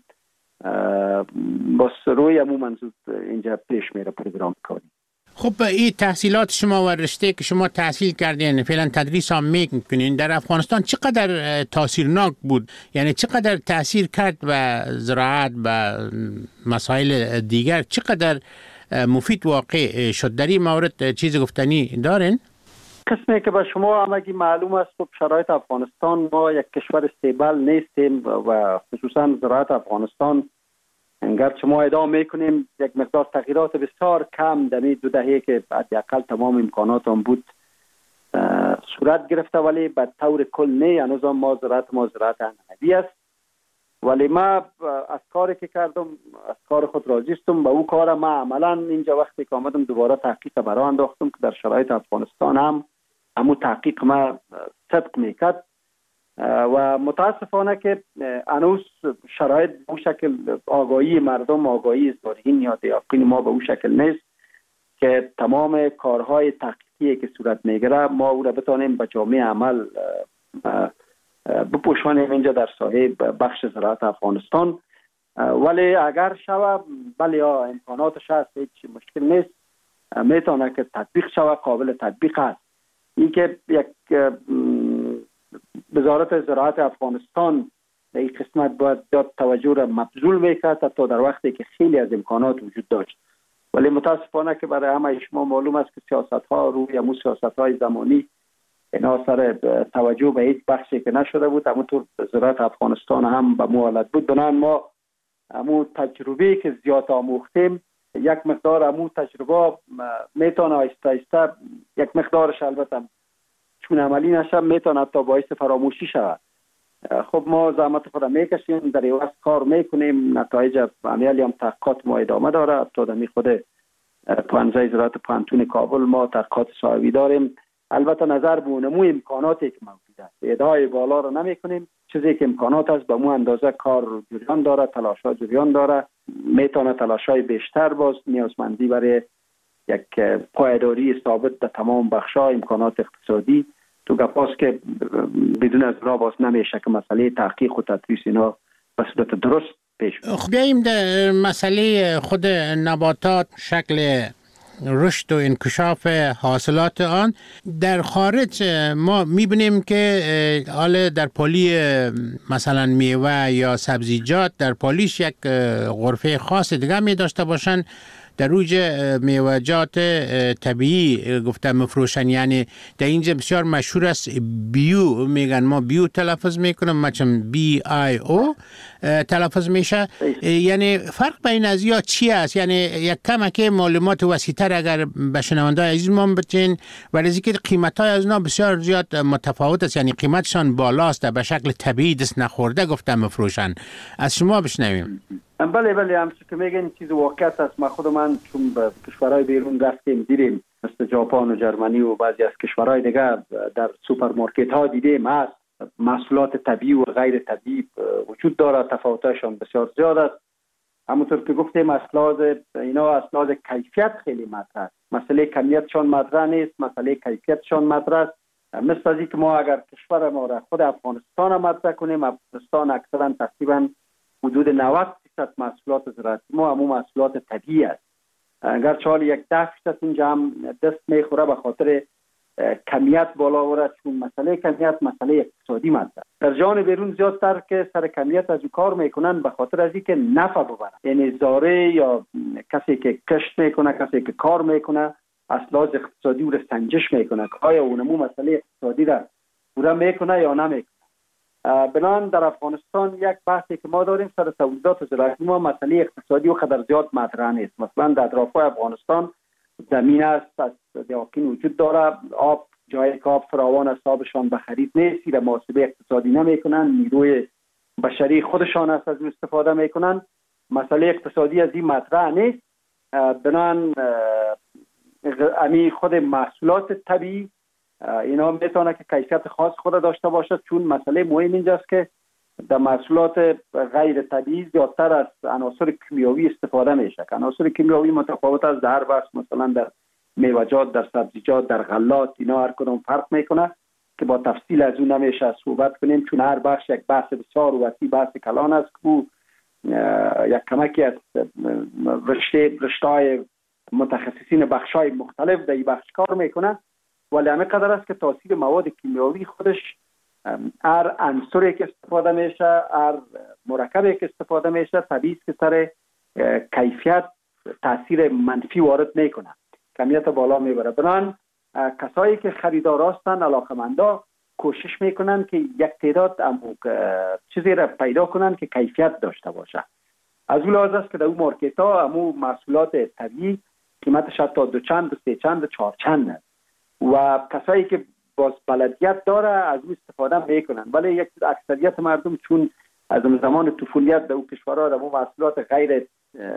Speaker 13: باز روی همون منظور اینجا پیش میره پروگرام کاری.
Speaker 12: خب این تحصیلات شما و رشته که شما تحصیل کردین فعلا تدریس هم میکنین در افغانستان چقدر تاثیرناک بود؟ یعنی چقدر تاثیر کرد به زراعت و مسائل دیگر؟ چقدر مفید واقع شد؟ در این مورد چیز گفتنی دارین؟
Speaker 13: قسمی که به شما همگی معلوم است خب شرایط افغانستان ما یک کشور استیبل نیستیم و خصوصا زراعت افغانستان اگرچه ما ادامه میکنیم یک مقدار تغییرات بسیار کم در این دو دهه که حداقل تمام امکانات هم بود صورت گرفته، ولی به طور کل نه. هنوز ما زراعت ما زراعت عنعنوی است، ولی ما از کاری که کردم از کار خود راضی هستم. به او کار ما عملا اینجا وقتی که آمدم دوباره تحقیق برای انداختم که در شرایط افغانستان هم همون تحقیق ما صدق میکرد و متاسفانه که هنوز شرایط به اون شکل آگاهی مردم، آگاهی زارعین یا دیاقین ما به اون شکل نیست که تمام کارهای تحقیقی که صورت میگیره ما او را بتانیم به جامعه عمل بپوشانیم اینجا در ساحه بخش زراعت افغانستان. ولی اگر شوه بله ها امکاناتش هست، هیچ مشکل نیست، میتونه که تطبیق شوه، قابل تطبیق است. این که یک وزارت زراعت افغانستان در این قسمت باید داد توجه را مبذول میکرد تا در وقتی که خیلی از امکانات وجود داشت، ولی متاسفانه که برای همه شما معلوم است که سیاست ها روی همون سیاست های زمانی اینا سر توجه به هیچ بخشی که نشده بود. همونطور زراعت افغانستان هم به مو حالت بود. بنان ما همون تجربه که زیاد آموختیم یک مقدار همون تجربه میتونه آیسته آیسته یک مقدارش البته چون عملی نشه میتونه تا باعث فراموشی شود. خب ما زحمت خود میکشیم، در ایواز کار میکنیم، نتایج عملی هم تحقیقات ما ادامه داره. تا دمی خود پانزده زراعت پانتون کابل ما تحقیقات صاحبی داریم البته نظر به اونمو امکاناتی که موجود است ادعای بالا رو نمی کنیم. چیزی که امکانات است به مو اندازه کار جریان داره، تلاش‌ها جریان داره، میتونه تلاش‌های بیشتر باز نیازمندی برای یک پایداری ثابت در تمام بخش‌ها امکانات اقتصادی تو گپاست که بدون از را باز نمیشه که مسئله تحقیق و تدریس اینا به صورت درست پیش بره.
Speaker 12: بیاییم در مسئله خود نباتات، شکل رشد و انکشاف حاصلات آن در خارج ما میبینیم که حالا در پالی مثلا میوه یا سبزیجات در پالیش یک غرفه خاص دیگه می داشته باشن، در اوج میوه‌جات طبیعی گفتم مفروشن، یعنی در اینجا بسیار مشهور است بیو میگن، ما بیو تلفظ میکنم مثلا بی آی او تلفظ میشه. یعنی فرق بین از یا چی است؟ یعنی یک کمک معلومات وسیع‌تر اگر به شنونده‌های عزیز ما بتین، ولی از اینکه قیمت‌های از اینا بسیار زیاد متفاوت است، یعنی قیمتشان بالاست، به شکل طبیعی دست نخورده گفتم مفروشن. از شما بشنویم.
Speaker 13: بله بله همچون که میگن چیز واقعیت است. ما خود من چون به کشورهای بیرون رفتیم دیدیم، مثل ژاپن و جرمنی و بعضی از کشورهای دیگه در سوپرمارکت ها دیدیم هست محصولات طبیعی و غیر طبیعی وجود داره، تفاوتشان بسیار زیاد است. همونطور که گفتیم اسلاز اینا اسلاز کیفیت خیلی مطرح است. مسئله کمیتشان مطرح نیست، مسئله کیفیتشان مطرح است. مثل از اینکه ما اگر کشور ما را خود افغانستان مطرح کنیم، افغانستان اکثرا تقریبا حدود نود درصد محصولات زراعتی ما همون محصولات طبیعی است. اگر چال یک ده درصد اینجا هم دست میخوره به خاطر کمیت بالا ورد، چون مسئله کمیت مسئله اقتصادی مطرح. در جهان بیرون زیادتر که سر کمیت از او کار میکنن به خاطر از اینکه نفع ببرن، یعنی زاره یا کسی که کشت میکنه، کسی که کار میکنه اسلاز اقتصادی او را سنجش میکنه که آیا اونمو مسئله اقتصادی را پورا میکنه یا نمیکنه. بنابراین در افغانستان یک بحثی که ما داریم سر تولیدات زراعتی ما مسئله اقتصادی و خطر زیاد مطرح نیست. مثلا در اطراف افغانستان زمین است، از دیاکین وجود داره، آب جای که آب فراوان است، آبشان به خرید نیست، را محاسبه اقتصادی نمیکنن، نیروی بشری خودشان است از استفاده میکنن، مسئله اقتصادی از این مطرح نیست. بنابراین امی خود محصولات طبیعی اینا میتونه که کیفیت خاص خود داشته باشه، چون مسئله مهم اینجاست که در محصولات غیر طبیعی زیادتر از عناصر کیمیاوی استفاده میشه. عناصر کیمیاوی متفاوت است در هر بخش، مثلا در میوه‌جات، در سبزیجات، در غلات، اینا هر کدوم فرق میکنه که با تفصیل از اون نمیشه صحبت کنیم، چون هر بخش یک بحث بسیار وسیع بحث کلان است که یک کمکی از رشته رشته‌های متخصصین بخش‌های مختلف در این بخش کار میکنه. ولی همه قدر است که تاثیر مواد کیمیاوی خودش هر عنصری که استفاده میشه، هر مرکبی که استفاده میشه، طبیعی که سر کیفیت تاثیر منفی وارد میکنه، کمیت بالا میبره. بنابراین کسایی که خریدار هستند، علاقمندا کوشش میکنن که یک تعداد چیزی را پیدا کنن که کیفیت داشته باشه. از اون لحاظ است که در اون مارکت ها همون محصولات طبیعی قیمتش حتی دو چند، دو سه چند، چهار چند است و کسایی که باز بلدیت داره از اون استفاده میکنن. ولی یک اکثریت مردم چون از زمان طفولیت در اون کشورها در محصولات غیر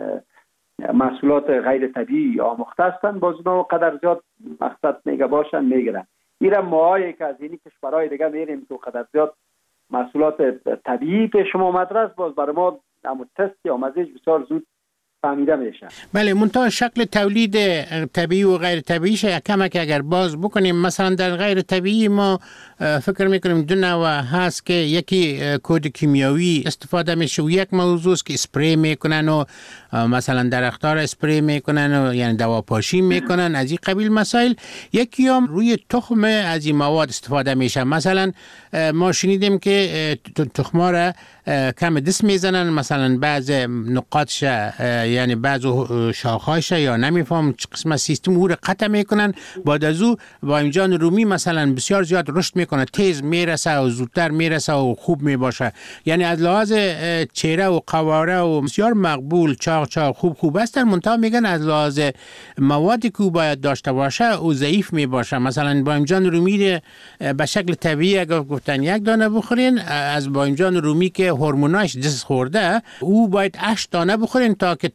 Speaker 13: محصولات غیر طبیعی آموخته هستند، باز اونها قدر زیاد مقصد میگه باشن میگیرن. ایران ماهایی که از اینی کشورهای دیگه میریم تو قدر زیاد محصولات طبیعی پیش ما مدرس، باز برای ما همون تست یا مزیج بسیار زود فهمیده میشه.
Speaker 12: بله، منتها شکل تولید طبیعی و غیر طبیعیش کم که اگر باز بکنیم، مثلا در غیر طبیعی ما فکر میکنیم دو نوع هست که یکی کود کیمیاوی استفاده میشه و یک موضوع است که اسپری میکنن و مثلا درختار اسپری میکنن و یعنی دواپاشی میکنن، از این قبیل مسائل. یکی هم روی تخم از این مواد استفاده میشه. مثلا ما شنیدیم که تخما را کم دست میزنن، مثلا بعض نقاطش یعنی بعض شاخهایش یا نمیفهم چه قسم سیستم او را قطع میکنن، بعد از او با امجان رومی مثلا بسیار زیاد رشد میکنه، تیز میرسه و زودتر میرسه و خوب میباشه. یعنی از لحاظ چهره و قواره و بسیار مقبول، چاق چاق خوب خوب است. منتها میگن از لحاظ موادی که باید داشته باشه او ضعیف میباشه. مثلا با امجان رومی به شکل طبیعی اگر گفتن یک دانه بخورین، از با امجان رومی که هورموناش دست خورده او باید هشت دانه بخورین تا که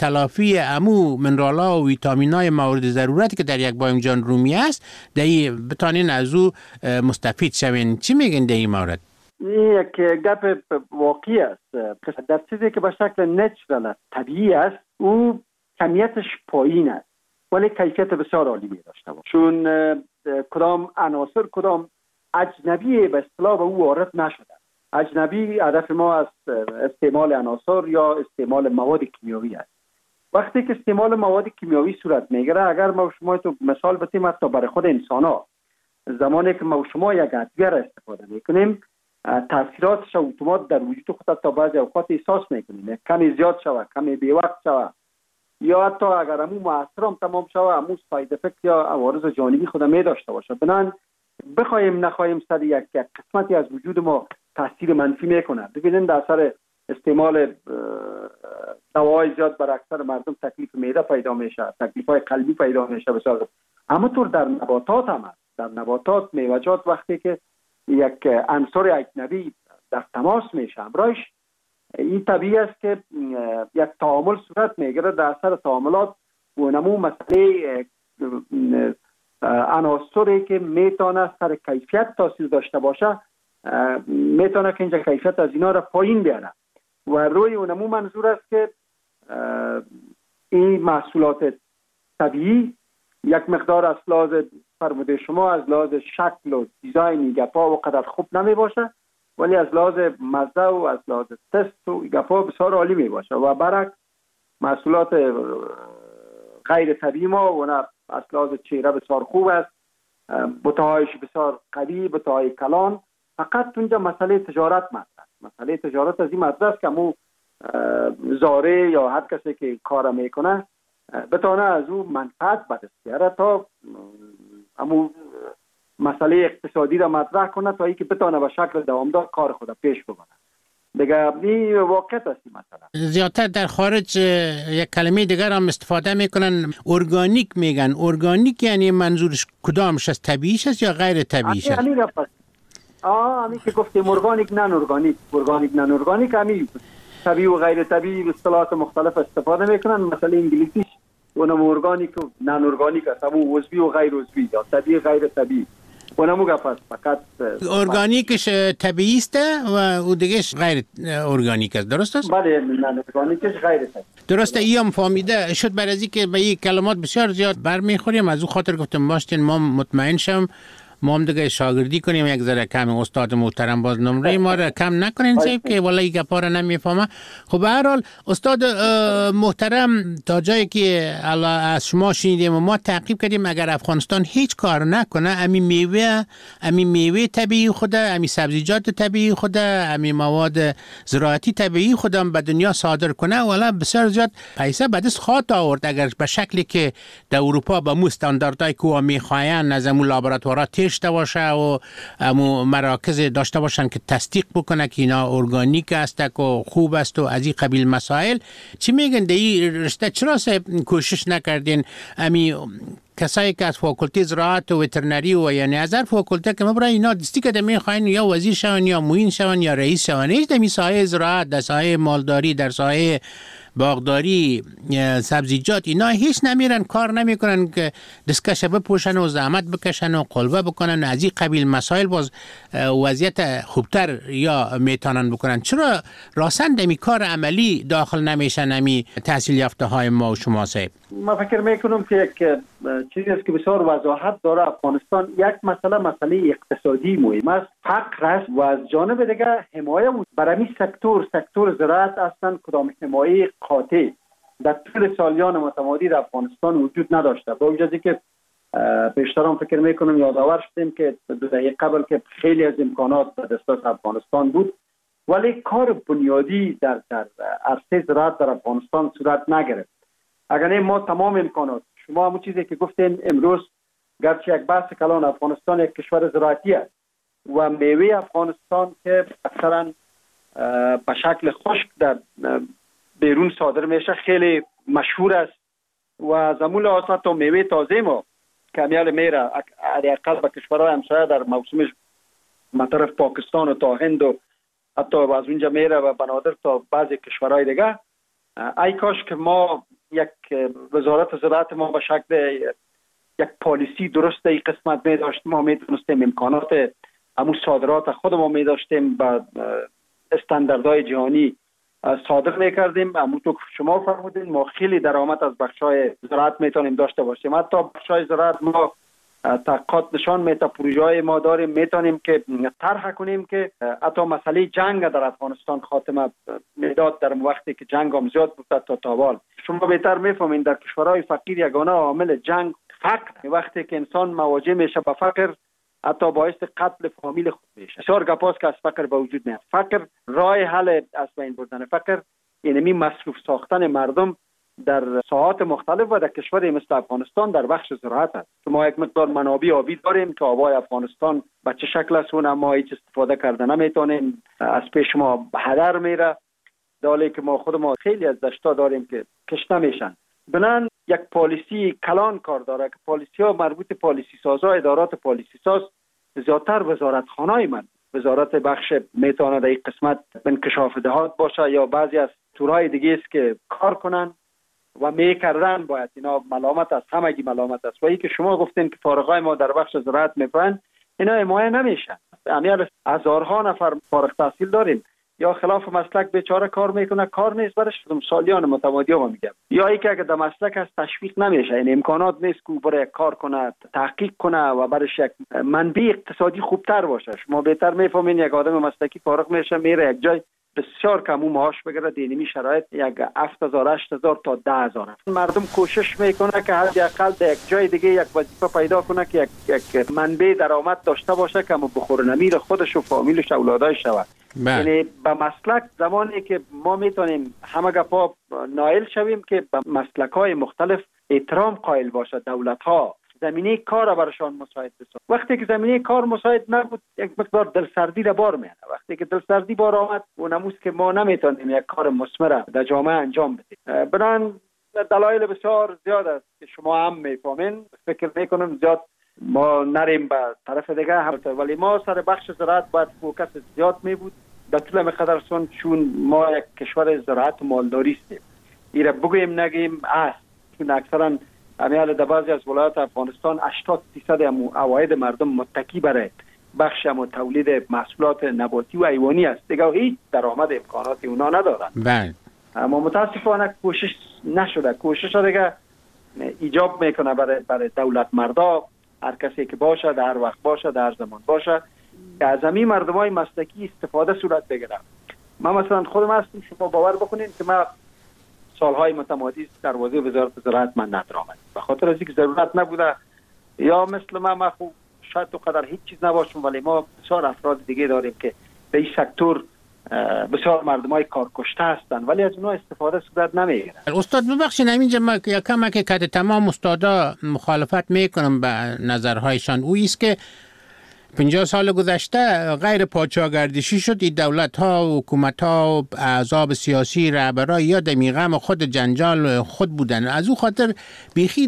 Speaker 12: تلافی امو منرال‌ها و ویتامین‌های مورد ضرورتی که در یک بایم جان رومی است دهی بتانین از او مستفید شوین. چی میگن در این مورد؟
Speaker 13: این یک گپ واقعی است. در چیزی که به شکل نچرال طبیعی است او کمیتش پایین است ولی کیفیت بسیار عالی می داشته باشه، چون کدام عناصر کدام اجنبی به اصطلاح به او وارد نشده. اجنبی هدف ما از استعمال عناصر یا استعمال مواد کیمیایی است. وقتی که استعمال مواد کیمیایی صورت میگیره، اگر ما شما تو مثال بتیم حتی برای خود انسان ها، زمانی که ما شما یک ادویه را استفاده میکنیم تاثیراتش اتومات در وجود خود تا بعضی اوقات احساس میکنیم، کمی زیاد شود، کمی بی وقت شود، یا حتی اگر همون مؤثر هم تمام شود همون ساید افکت یا عوارض جانبی خود می داشته باشه. بنان بخوایم نخواهیم سر یک قسمتی از وجود ما تاثیر منفی میکنه. ببینید در اثر استعمال دواهای زیاد بر اکثر مردم تکلیف معده پیدا میشه، تکلیف های قلبی پیدا میشه بسیار. اما طور در نباتات هم هست. در نباتات میوه‌جات وقتی که یک عنصر اجنبی در تماس میشه همراهش، این طبیعی است که یک تعامل صورت میگیره. در اثر تعاملات و نمو مسئله عناصری که میتونه سر کیفیت تاثیر داشته باشه میتونه که اینجا کیفیت از اینا را پایین بیاره و روی اونمو منظور است که این محصولات طبیعی یک مقدار از لحاظ فرموده شما از لحاظ شکل و دیزاین گپا و قدر خوب نمی باشه، ولی از لحاظ مزه و از لحاظ تست و گپا بسیار عالی می باشه. و برعکس محصولات غیر طبیعی ما و از لحاظ چهره بسیار خوب است، بطهایش بسیار قوی، بطهای کلان. فقط اونجا مسئله تجارت مطرح مسئله تجارت از این مطرح است که مو زاره یا هر کسی که کار میکنه بتونه از او منفعت به دست بیاره تا امو مسئله اقتصادی را مطرح کنه تا اینکه بتونه به شکل دوامدار کار خود پیش ببره. دیگه این واقعیت است مثلا.
Speaker 12: زیادتر در خارج یک کلمه دیگر هم استفاده میکنن، ارگانیک میگن. ارگانیک یعنی منظورش کدامش است؟ طبیعیش است یا غیر طبیعیش است؟
Speaker 13: همین است. آه همین که گفتیم ارگانیک نان ارگانیک، ارگانیک نان ارگانیک، همین طبیعی و غیر طبیعی به اصطلاحات مختلف استفاده میکنن. مثلا انگلیسیش اونم ارگانیک و نان ارگانیک است، همون عضوی و غیر عضوی یا طبیعی غیر طبیعی. اونم گفت فقط
Speaker 12: ارگانیکش طبیعی است و اون دیگهش غیر ارگانیک است، درست است؟
Speaker 13: بله، نان ارگانیکش غیر طبیعی.
Speaker 12: درسته. اینم فهمیده شد. برای از اینکه به این کلمات بسیار زیاد برمیخوریم از اون خاطر گفتم باشین ما مطمئن شم ما هم دیگه شاگردی کنیم یک ذره کم. استاد محترم باز نمره ما را کم نکنین صاحب که والله گپا را نمیفهمه. خب به هر حال استاد محترم تا جایی که از شما شنیدیم و ما تعقیب کردیم اگر افغانستان هیچ کار نکنه امی میوه امی میوه طبیعی خود، امی سبزیجات طبیعی خود، امی مواد زراعتی طبیعی خودم به دنیا صادر کنه والا بسیار زیاد پیسه به دست خواهد آورد اگر به شکلی که در اروپا به مو استانداردهای که میخواین از امو لابراتوارات داشته باشه و امو مراکز داشته باشن که تصدیق بکنه که اینا ارگانیک است و خوب است و از این قبیل مسائل. چی میگن در این رشته چرا کوشش نکردین امی کسایی که از فاکولته زراعت و وترنری و یعنی از هر فاکولته که مبرای اینا دستی که میخواین یا وزیر شون یا معین شون یا رئیس شون، هیچ در ساحه زراعت، در ساحه مالداری، در ساحه باغداری، سبزیجات اینا هیچ نمیرن، کار نمیکنن که دستکش بپوشن و زحمت بکشن و قلبه بکنن از این قبیل مسائل باز وضعیت خوبتر یا میتونن بکنن. چرا راسن دمی کار عملی داخل نمیشن امی تحصیل یافته های ما و شما صاحب؟
Speaker 13: ما فکر میکنم که یک چیزی است که بسیار وضاحت داره. افغانستان یک مسئله مسئله اقتصادی مهم است، فقر است و از جانب دیگر حمایه برای سکتور سکتور زراعت اصلا کدام حمایه قاطع در طول سالیان متمادی در افغانستان وجود نداشته. با وجودی که پیشترم فکر میکنم یادآور شدیم که دو دهه قبل که خیلی از امکانات در دسترس افغانستان بود ولی کار بنیادی در در عرصه زراعت در افغانستان صورت نگرفت. اگر نه ما تمام امکانات، شما همون چیزی که گفتین امروز گرچه یک بحث کلان افغانستان یک کشور زراعتی است و میوه افغانستان که اکثرا به شکل خشک در بیرون صادر میشه خیلی مشهور است و زمون لحاظ تا میوه تازه ما کمیال میره حداقل به کشورهای همسایه در موسمش مطرف پاکستان و تا هند و حتی از اونجا میره و بنادر تا بعضی کشورهای دیگه. ای کاش که ما یک وزارت زراعت ما به شکل یک پالیسی درست این قسمت می داشت، ما می تونستیم امکانات همون صادرات خود ما می داشتیم به استانداردهای جهانی صادر می کردیم. همونطور که شما فرمودین ما خیلی درآمد از بخشای زراعت می تونیم داشته باشیم. حتی بخشای زراعت ما تحقیقات نشان میده، پروژه های ما داریم میتونیم که طرح کنیم که حتی مسئله جنگ در افغانستان خاتمه میداد در وقتی که جنگ هم زیاد بود تا تاوال. شما بهتر میفهمین در کشورهای فقیر یگانه عامل جنگ فقر، وقتی که انسان مواجه میشه به فقر حتی باعث قتل فامیل خود میشه. بسیار گپاست که از فقر به وجود میاد. فقر راه حل از بین بردن فقر یعنی مصروف ساختن مردم در ساحات مختلف و در کشوری مثل افغانستان در بخش زراعت است. ما یک مقدار منابع آبی داریم که آبای افغانستان به چه شکل است اون ما هیچ استفاده کرده نمیتونیم، از پیش ما هدر میره، دالی که ما خود ما خیلی از دشتا داریم که کشته میشن. بنان یک پالیسی کلان کار داره که پالیسی ها مربوط پالیسی سازا، ادارات پالیسی ساز زیادتر وزارت خانای من وزارت بخش میتونه در این قسمت انکشاف دهات باشه یا بعضی از تورهای دیگه است که کار کنن و میکردن. باید اینا ملامت است، همگی ملامت است. و ای که شما گفتین که فارغای ما در بخش زراعت میکنن اینا حمایه نمیشن. امیال هزارها نفر فارغ تحصیل داریم یا خلاف مسلک بیچاره کار میکنه، کار نیست برش سالیان متمادی ها میگم، یا ای که اگه در مسلک از تشویق نمیشه، این امکانات نیست که برای کار کنه، تحقیق کنه و برش یک منبع اقتصادی خوبتر باشه. شما بهتر میفهمین یک آدم مسلکی فارغ میشه میره یک جای بسیار کم اون معاش بگیره، دینمی شرایط یک هفت هزار هشت هزار تا ده هزار. مردم کوشش میکنه که حداقل در یک جای دیگه یک وظیفه پیدا کنه که یک, یک منبع درآمد داشته باشه که بخور نمیر خودش و فامیلش اولادای شود. یعنی به مسلک زمانی که ما میتونیم همه گپا نائل شویم که به مسلک های مختلف احترام قائل باشه، دولت ها زمینه کار برشان مساعد بسازد. وقتی که زمینه کار مساعد نبود یک مقدار دلسردی را بار میاره. وقتی که دلسردی بار آمد اون نموست که ما نمیتونیم یک کار مثمر در جامعه انجام بدیم. بنان دلایل بسیار زیاد است که شما هم میفهمین. فکر میکنم زیاد ما نریم به طرف دیگه هم، ولی ما سر بخش زراعت باید فوکس زیاد می بود در طول مقدار سون، چون ما یک کشور زراعت مالداری هستیم. ایره بگویم نگیم است، چون اکثرا امیال در بعضی از ولایات افغانستان هشتاد درصد عواید مردم متکی برای بخش هم تولید محصولات نباتی و حیوانی است. دیگه هیچ درآمد امکانات اونا ندارن.
Speaker 12: بله.
Speaker 13: اما متاسفانه کوشش نشده. کوشش دیگه ایجاب میکنه برای برای دولت مردا، هر کسی که باشه در هر وقت باشه در هر زمان باشه که از همین مردمای مسلکی استفاده صورت بگیره. من مثلا خودم هستم، شما باور بکنین که من سالهای متمادی در وظیفه وزارت زراعت من ندارم به خاطر از اینکه ضرورت نبوده، یا مثل من ما خوب شاید تو قدر هیچ چیز نباشم، ولی ما بسیار افراد دیگه داریم که به این سکتور بسیار مردمای کار کشته هستن ولی از اونها استفاده صورت نمیگیره.
Speaker 12: استاد ببخشید اینجا ما یکم که کد تمام استادا مخالفت میکنم به نظرهایشان. او است که پنجاه سال گذشته غیر پادشاهگردشی شد. این دولت ها و حکومت ها و احزاب سیاسی رهبران یا دمیغم خود جنجال خود بودن. از او خاطر بیخی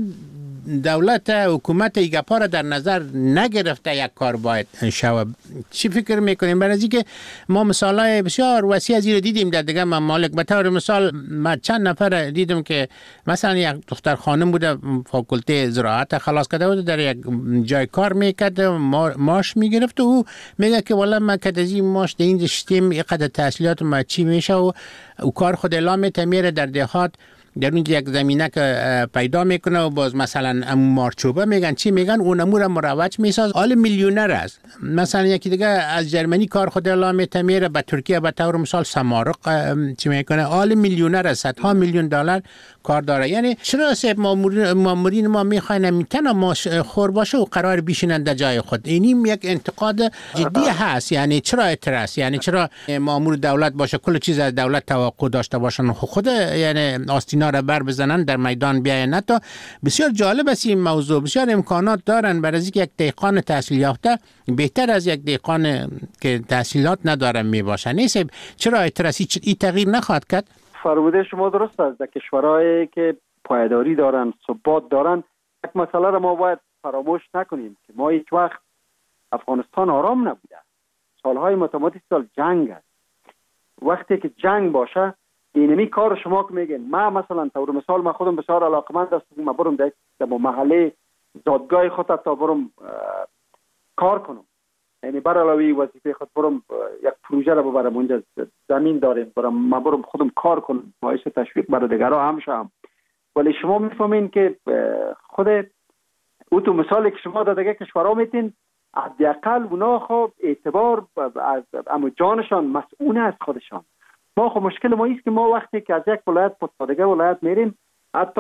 Speaker 12: دولت حکومت ایگپا را در نظر نگرفته یک کار باید شود. چی فکر میکنیم؟ برای اینکه ما مثالای بسیار وسیع از این دیدیم در دیگه ممالک. به طور مثال من چند نفر دیدم که مثلا یک دختر خانم بوده فاکولته زراعت خلاص کرده بود، در یک جای کار میکرد، ماش میگرفت و او میگه که والا من که از این ماش در این شتیم اینقدر تحصیلات ما چی میشه و او کار خود اعلام میته میره در دهات در اونجا یک زمینه که پیدا میکنه و باز مثلا امو مارچوبه میگن چی میگن اون امور مروج میساز. حال میلیونر است. مثلا یکی دیگه از جرمنی کار خود اعلام میته میره به ترکیه به طور مثال سمارق چی میکنه، حال میلیونر است، صدها میلیون دلار کار داره. یعنی چرا سب مامورین ما میخواین میتونه ما خور باشه و قرار بشینن در جای خود؟ اینیم یک انتقاد جدی هست. یعنی چرا اعتراض؟ یعنی چرا مامور دولت باشه کل چیز از دولت توقع داشته باشن خود یعنی آستینا را بر بزنن در میدان بیاین؟ نه تا بسیار جالب است این موضوع. بسیار امکانات دارن برای اینکه یک دهقان تحصیل یافته بهتر از یک دهقان که تحصیلات نداره میباشه. نیست چرا اعتراضی این تغییر نخواهد کرد؟ فرموده
Speaker 13: شما درست است. در کشورهایی که پایداری دارن، ثبات دارن، یک مسئله را ما باید فراموش نکنیم که ما هیچ وقت افغانستان آرام نبوده. سالهای متمادی سال جنگ است. وقتی که جنگ باشه اینمی کار شما که میگین. ما مثلا طور مثال ما خودم بسیار علاقمند هستم، ما برم در محله زادگاه خود تا برم کار کنم، یعنی بر علاوه وظیفه خود برم یک پروژه را ببرم اونجا زمین داریم، برم ما برم خودم کار کنم، باعث تشویق برای دیگرها هم شم. ولی شما میفهمین که خود او تو مثالی که شما در دیگه کشورها میتین حداقل اونا خب اعتبار از اما جانشان مسئول از خودشان. ما خب مشکل ما ایست که ما وقتی که از یک ولایت به دیگه ولایت میریم، حتی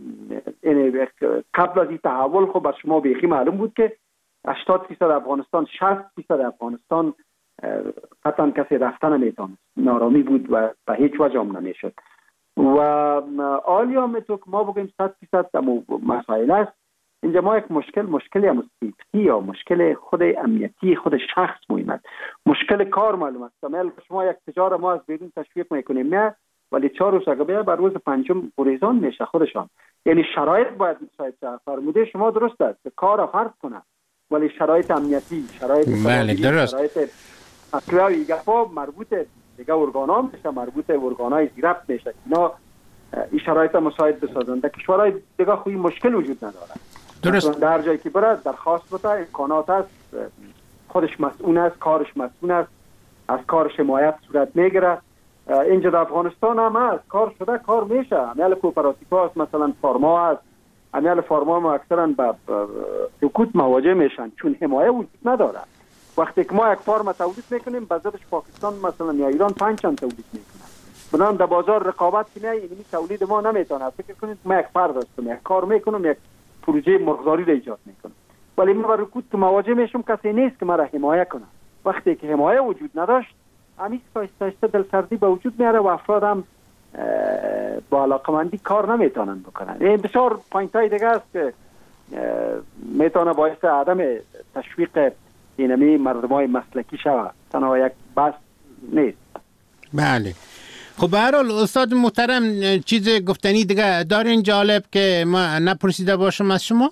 Speaker 13: قبل از این تحول خب بر شما بیخی معلوم بود که هشتاد درصد افغانستان، شصت درصد افغانستان قطعا کسی رفتن نمیتونه، نارامی بود و به هیچ وجه هم نمیشد. و آلیا میتو که ما بگیم صد درصد مسائل است. اینجا ما یک مشکل مشکلی هم سیفتی یا مشکل خود امنیتی خود شخص مهم است. مشکل کار معلوم است. مثلا شما یک تجار ما از بیرون تشویق میکنیم نه، ولی چهار روز اگه بر روز پنجم گریزان میشه خودشان. یعنی شرایط باید مساعد شود. فرموده شما درست است، کار فرض کنه، ولی شرایط امنیتی، شرایط
Speaker 12: بله درست،
Speaker 13: شرایط اخلاقی گفا مربوط دیگه ارگانا میشه، مربوط ارگانای زیرفت میشه. اینا این شرایط مساعد بسازن. در کشورهای دیگه خوی مشکل وجود نداره.
Speaker 12: درست.
Speaker 13: در جایی که برد درخواست بده، امکانات است، خودش مسئول است، کارش مسئول است، از کارش حمایت صورت میگیره. اینجا در افغانستان هم هست، کار شده کار میشه. امیال کوپراتیو هست، مثلا فارما هست، امیال فارما هم اکثرا به سکوت مواجه میشن چون حمایه وجود نداره. وقتی که ما یک فارم تولید میکنیم بازارش پاکستان مثلا یا ایران پنج چند تولید میکنه، بنابراین در بازار رقابت کنه، اینمی تولید ما نمیتونه. فکر کنید ما یک فرد هستم، یک کار میکنم، یک پروژه مرغداری را ایجاد میکنم، ولی من برای رکود که مواجه میشم کسی نیست که مرا حمایه کنه. وقتی که حمایه وجود نداشت، همیشه آهسته آهسته دلسردی به وجود میاره و افراد هم با علاقمندی کار نمیتونن بکنن. این بسیار پوینت های دیگه است که میتونه باعث عدم تشویق اینمی مردمای مسلکی شود، تنها یک بس نیست.
Speaker 12: بله. خب به هر حال استاد محترم چیز گفتنی دیگه دارین جالب که ما نپرسیده باشم از شما؟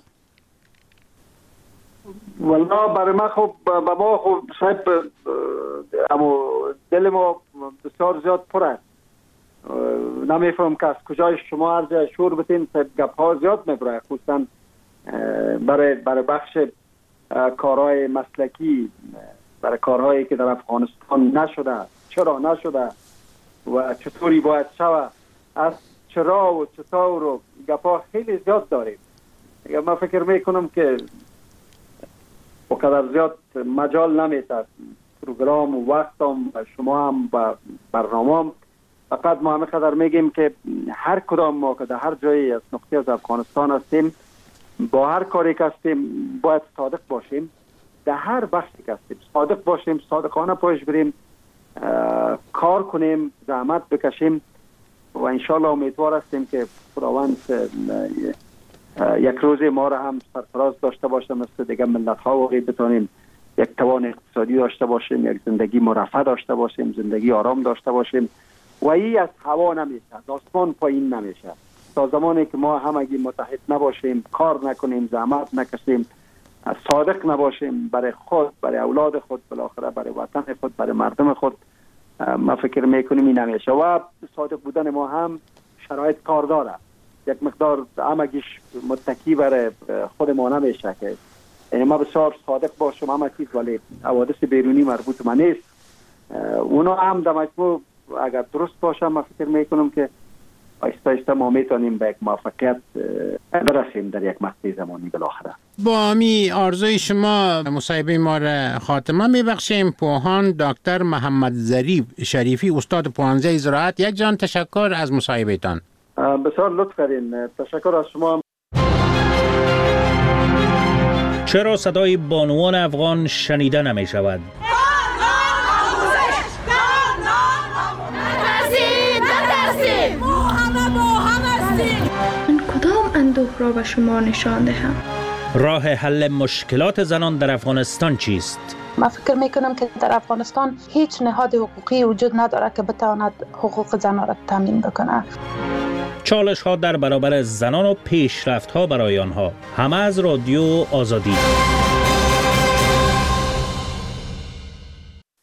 Speaker 13: والله برای ما خب با ما خب صاحب اما دل ما بسیار زیاد پر است. نمیفهم که از کجای شما عرض شور بتین گپ ها زیاد میبره، خصوصا برای برای بخش کارهای مسلکی، برای کارهایی که در افغانستان نشده، چرا نشده و چطوری باید شود، از چرا و چطور و گپا خیلی زیاد داریم. من فکر میکنم که بقدر زیاد مجال نمیده پروگرام و وقتم شما هم با برنامه هم. فقط ما همه قدر میگیم که هر کدام ما که در هر جایی از نقطه از افغانستان هستیم، با هر کاری که هستیم باید صادق باشیم، در هر بخشی که هستیم صادق باشیم، صادقانه پایش بریم، کار کنیم، زحمت بکشیم و انشالله امیدوار هستیم که خداوند یک روز ما را هم سرفراز داشته باشه، مثل دیگه ملت ها واقعی بتانیم یک توان اقتصادی داشته باشیم، یک زندگی مرفه داشته باشیم، زندگی آرام داشته باشیم و این از هوا نمیشه، از آسمان پایین نمیشه. تا زمانی که ما همگی متحد نباشیم، کار نکنیم، زحمت نکشیم، صادق نباشیم برای خود، برای اولاد خود، بالاخره برای وطن خود، برای مردم خود، ما فکر میکنیم این نمیشه. و صادق بودن ما هم شرایط کار داره، یک مقدار همگیش متکی برای خود ما نمیشه که یعنی ما بسیار صادق باشم همه چیز، ولی حوادث بیرونی مربوط ما نیست. اونا هم در مجموع اگر درست باشه ما فکر میکنم که آیسته آیسته ما میتونیم به یک موفقیت برسیم در یک مقطع زمانی بالاخره.
Speaker 12: با امی آرزوی شما مصاحبه ما را خاتمه میبخشیم. پوهان دکتر محمد ظریف شریفی، استاد پوهنځی زراعت، یک جان تشکر از مصاحبه تان.
Speaker 13: بسیار لطف کردین، تشکر از شما.
Speaker 14: چرا صدای بانوان افغان شنیده نمی شود؟
Speaker 15: اندوه را به شما نشان دهم.
Speaker 14: راه حل مشکلات زنان در افغانستان چیست؟
Speaker 16: من فکر میکنم که در افغانستان هیچ نهاد حقوقی وجود نداره که بتواند حقوق زنان را تامین بکنه.
Speaker 14: چالش ها در برابر زنان و پیشرفت ها برای آنها، همه از رادیو آزادی.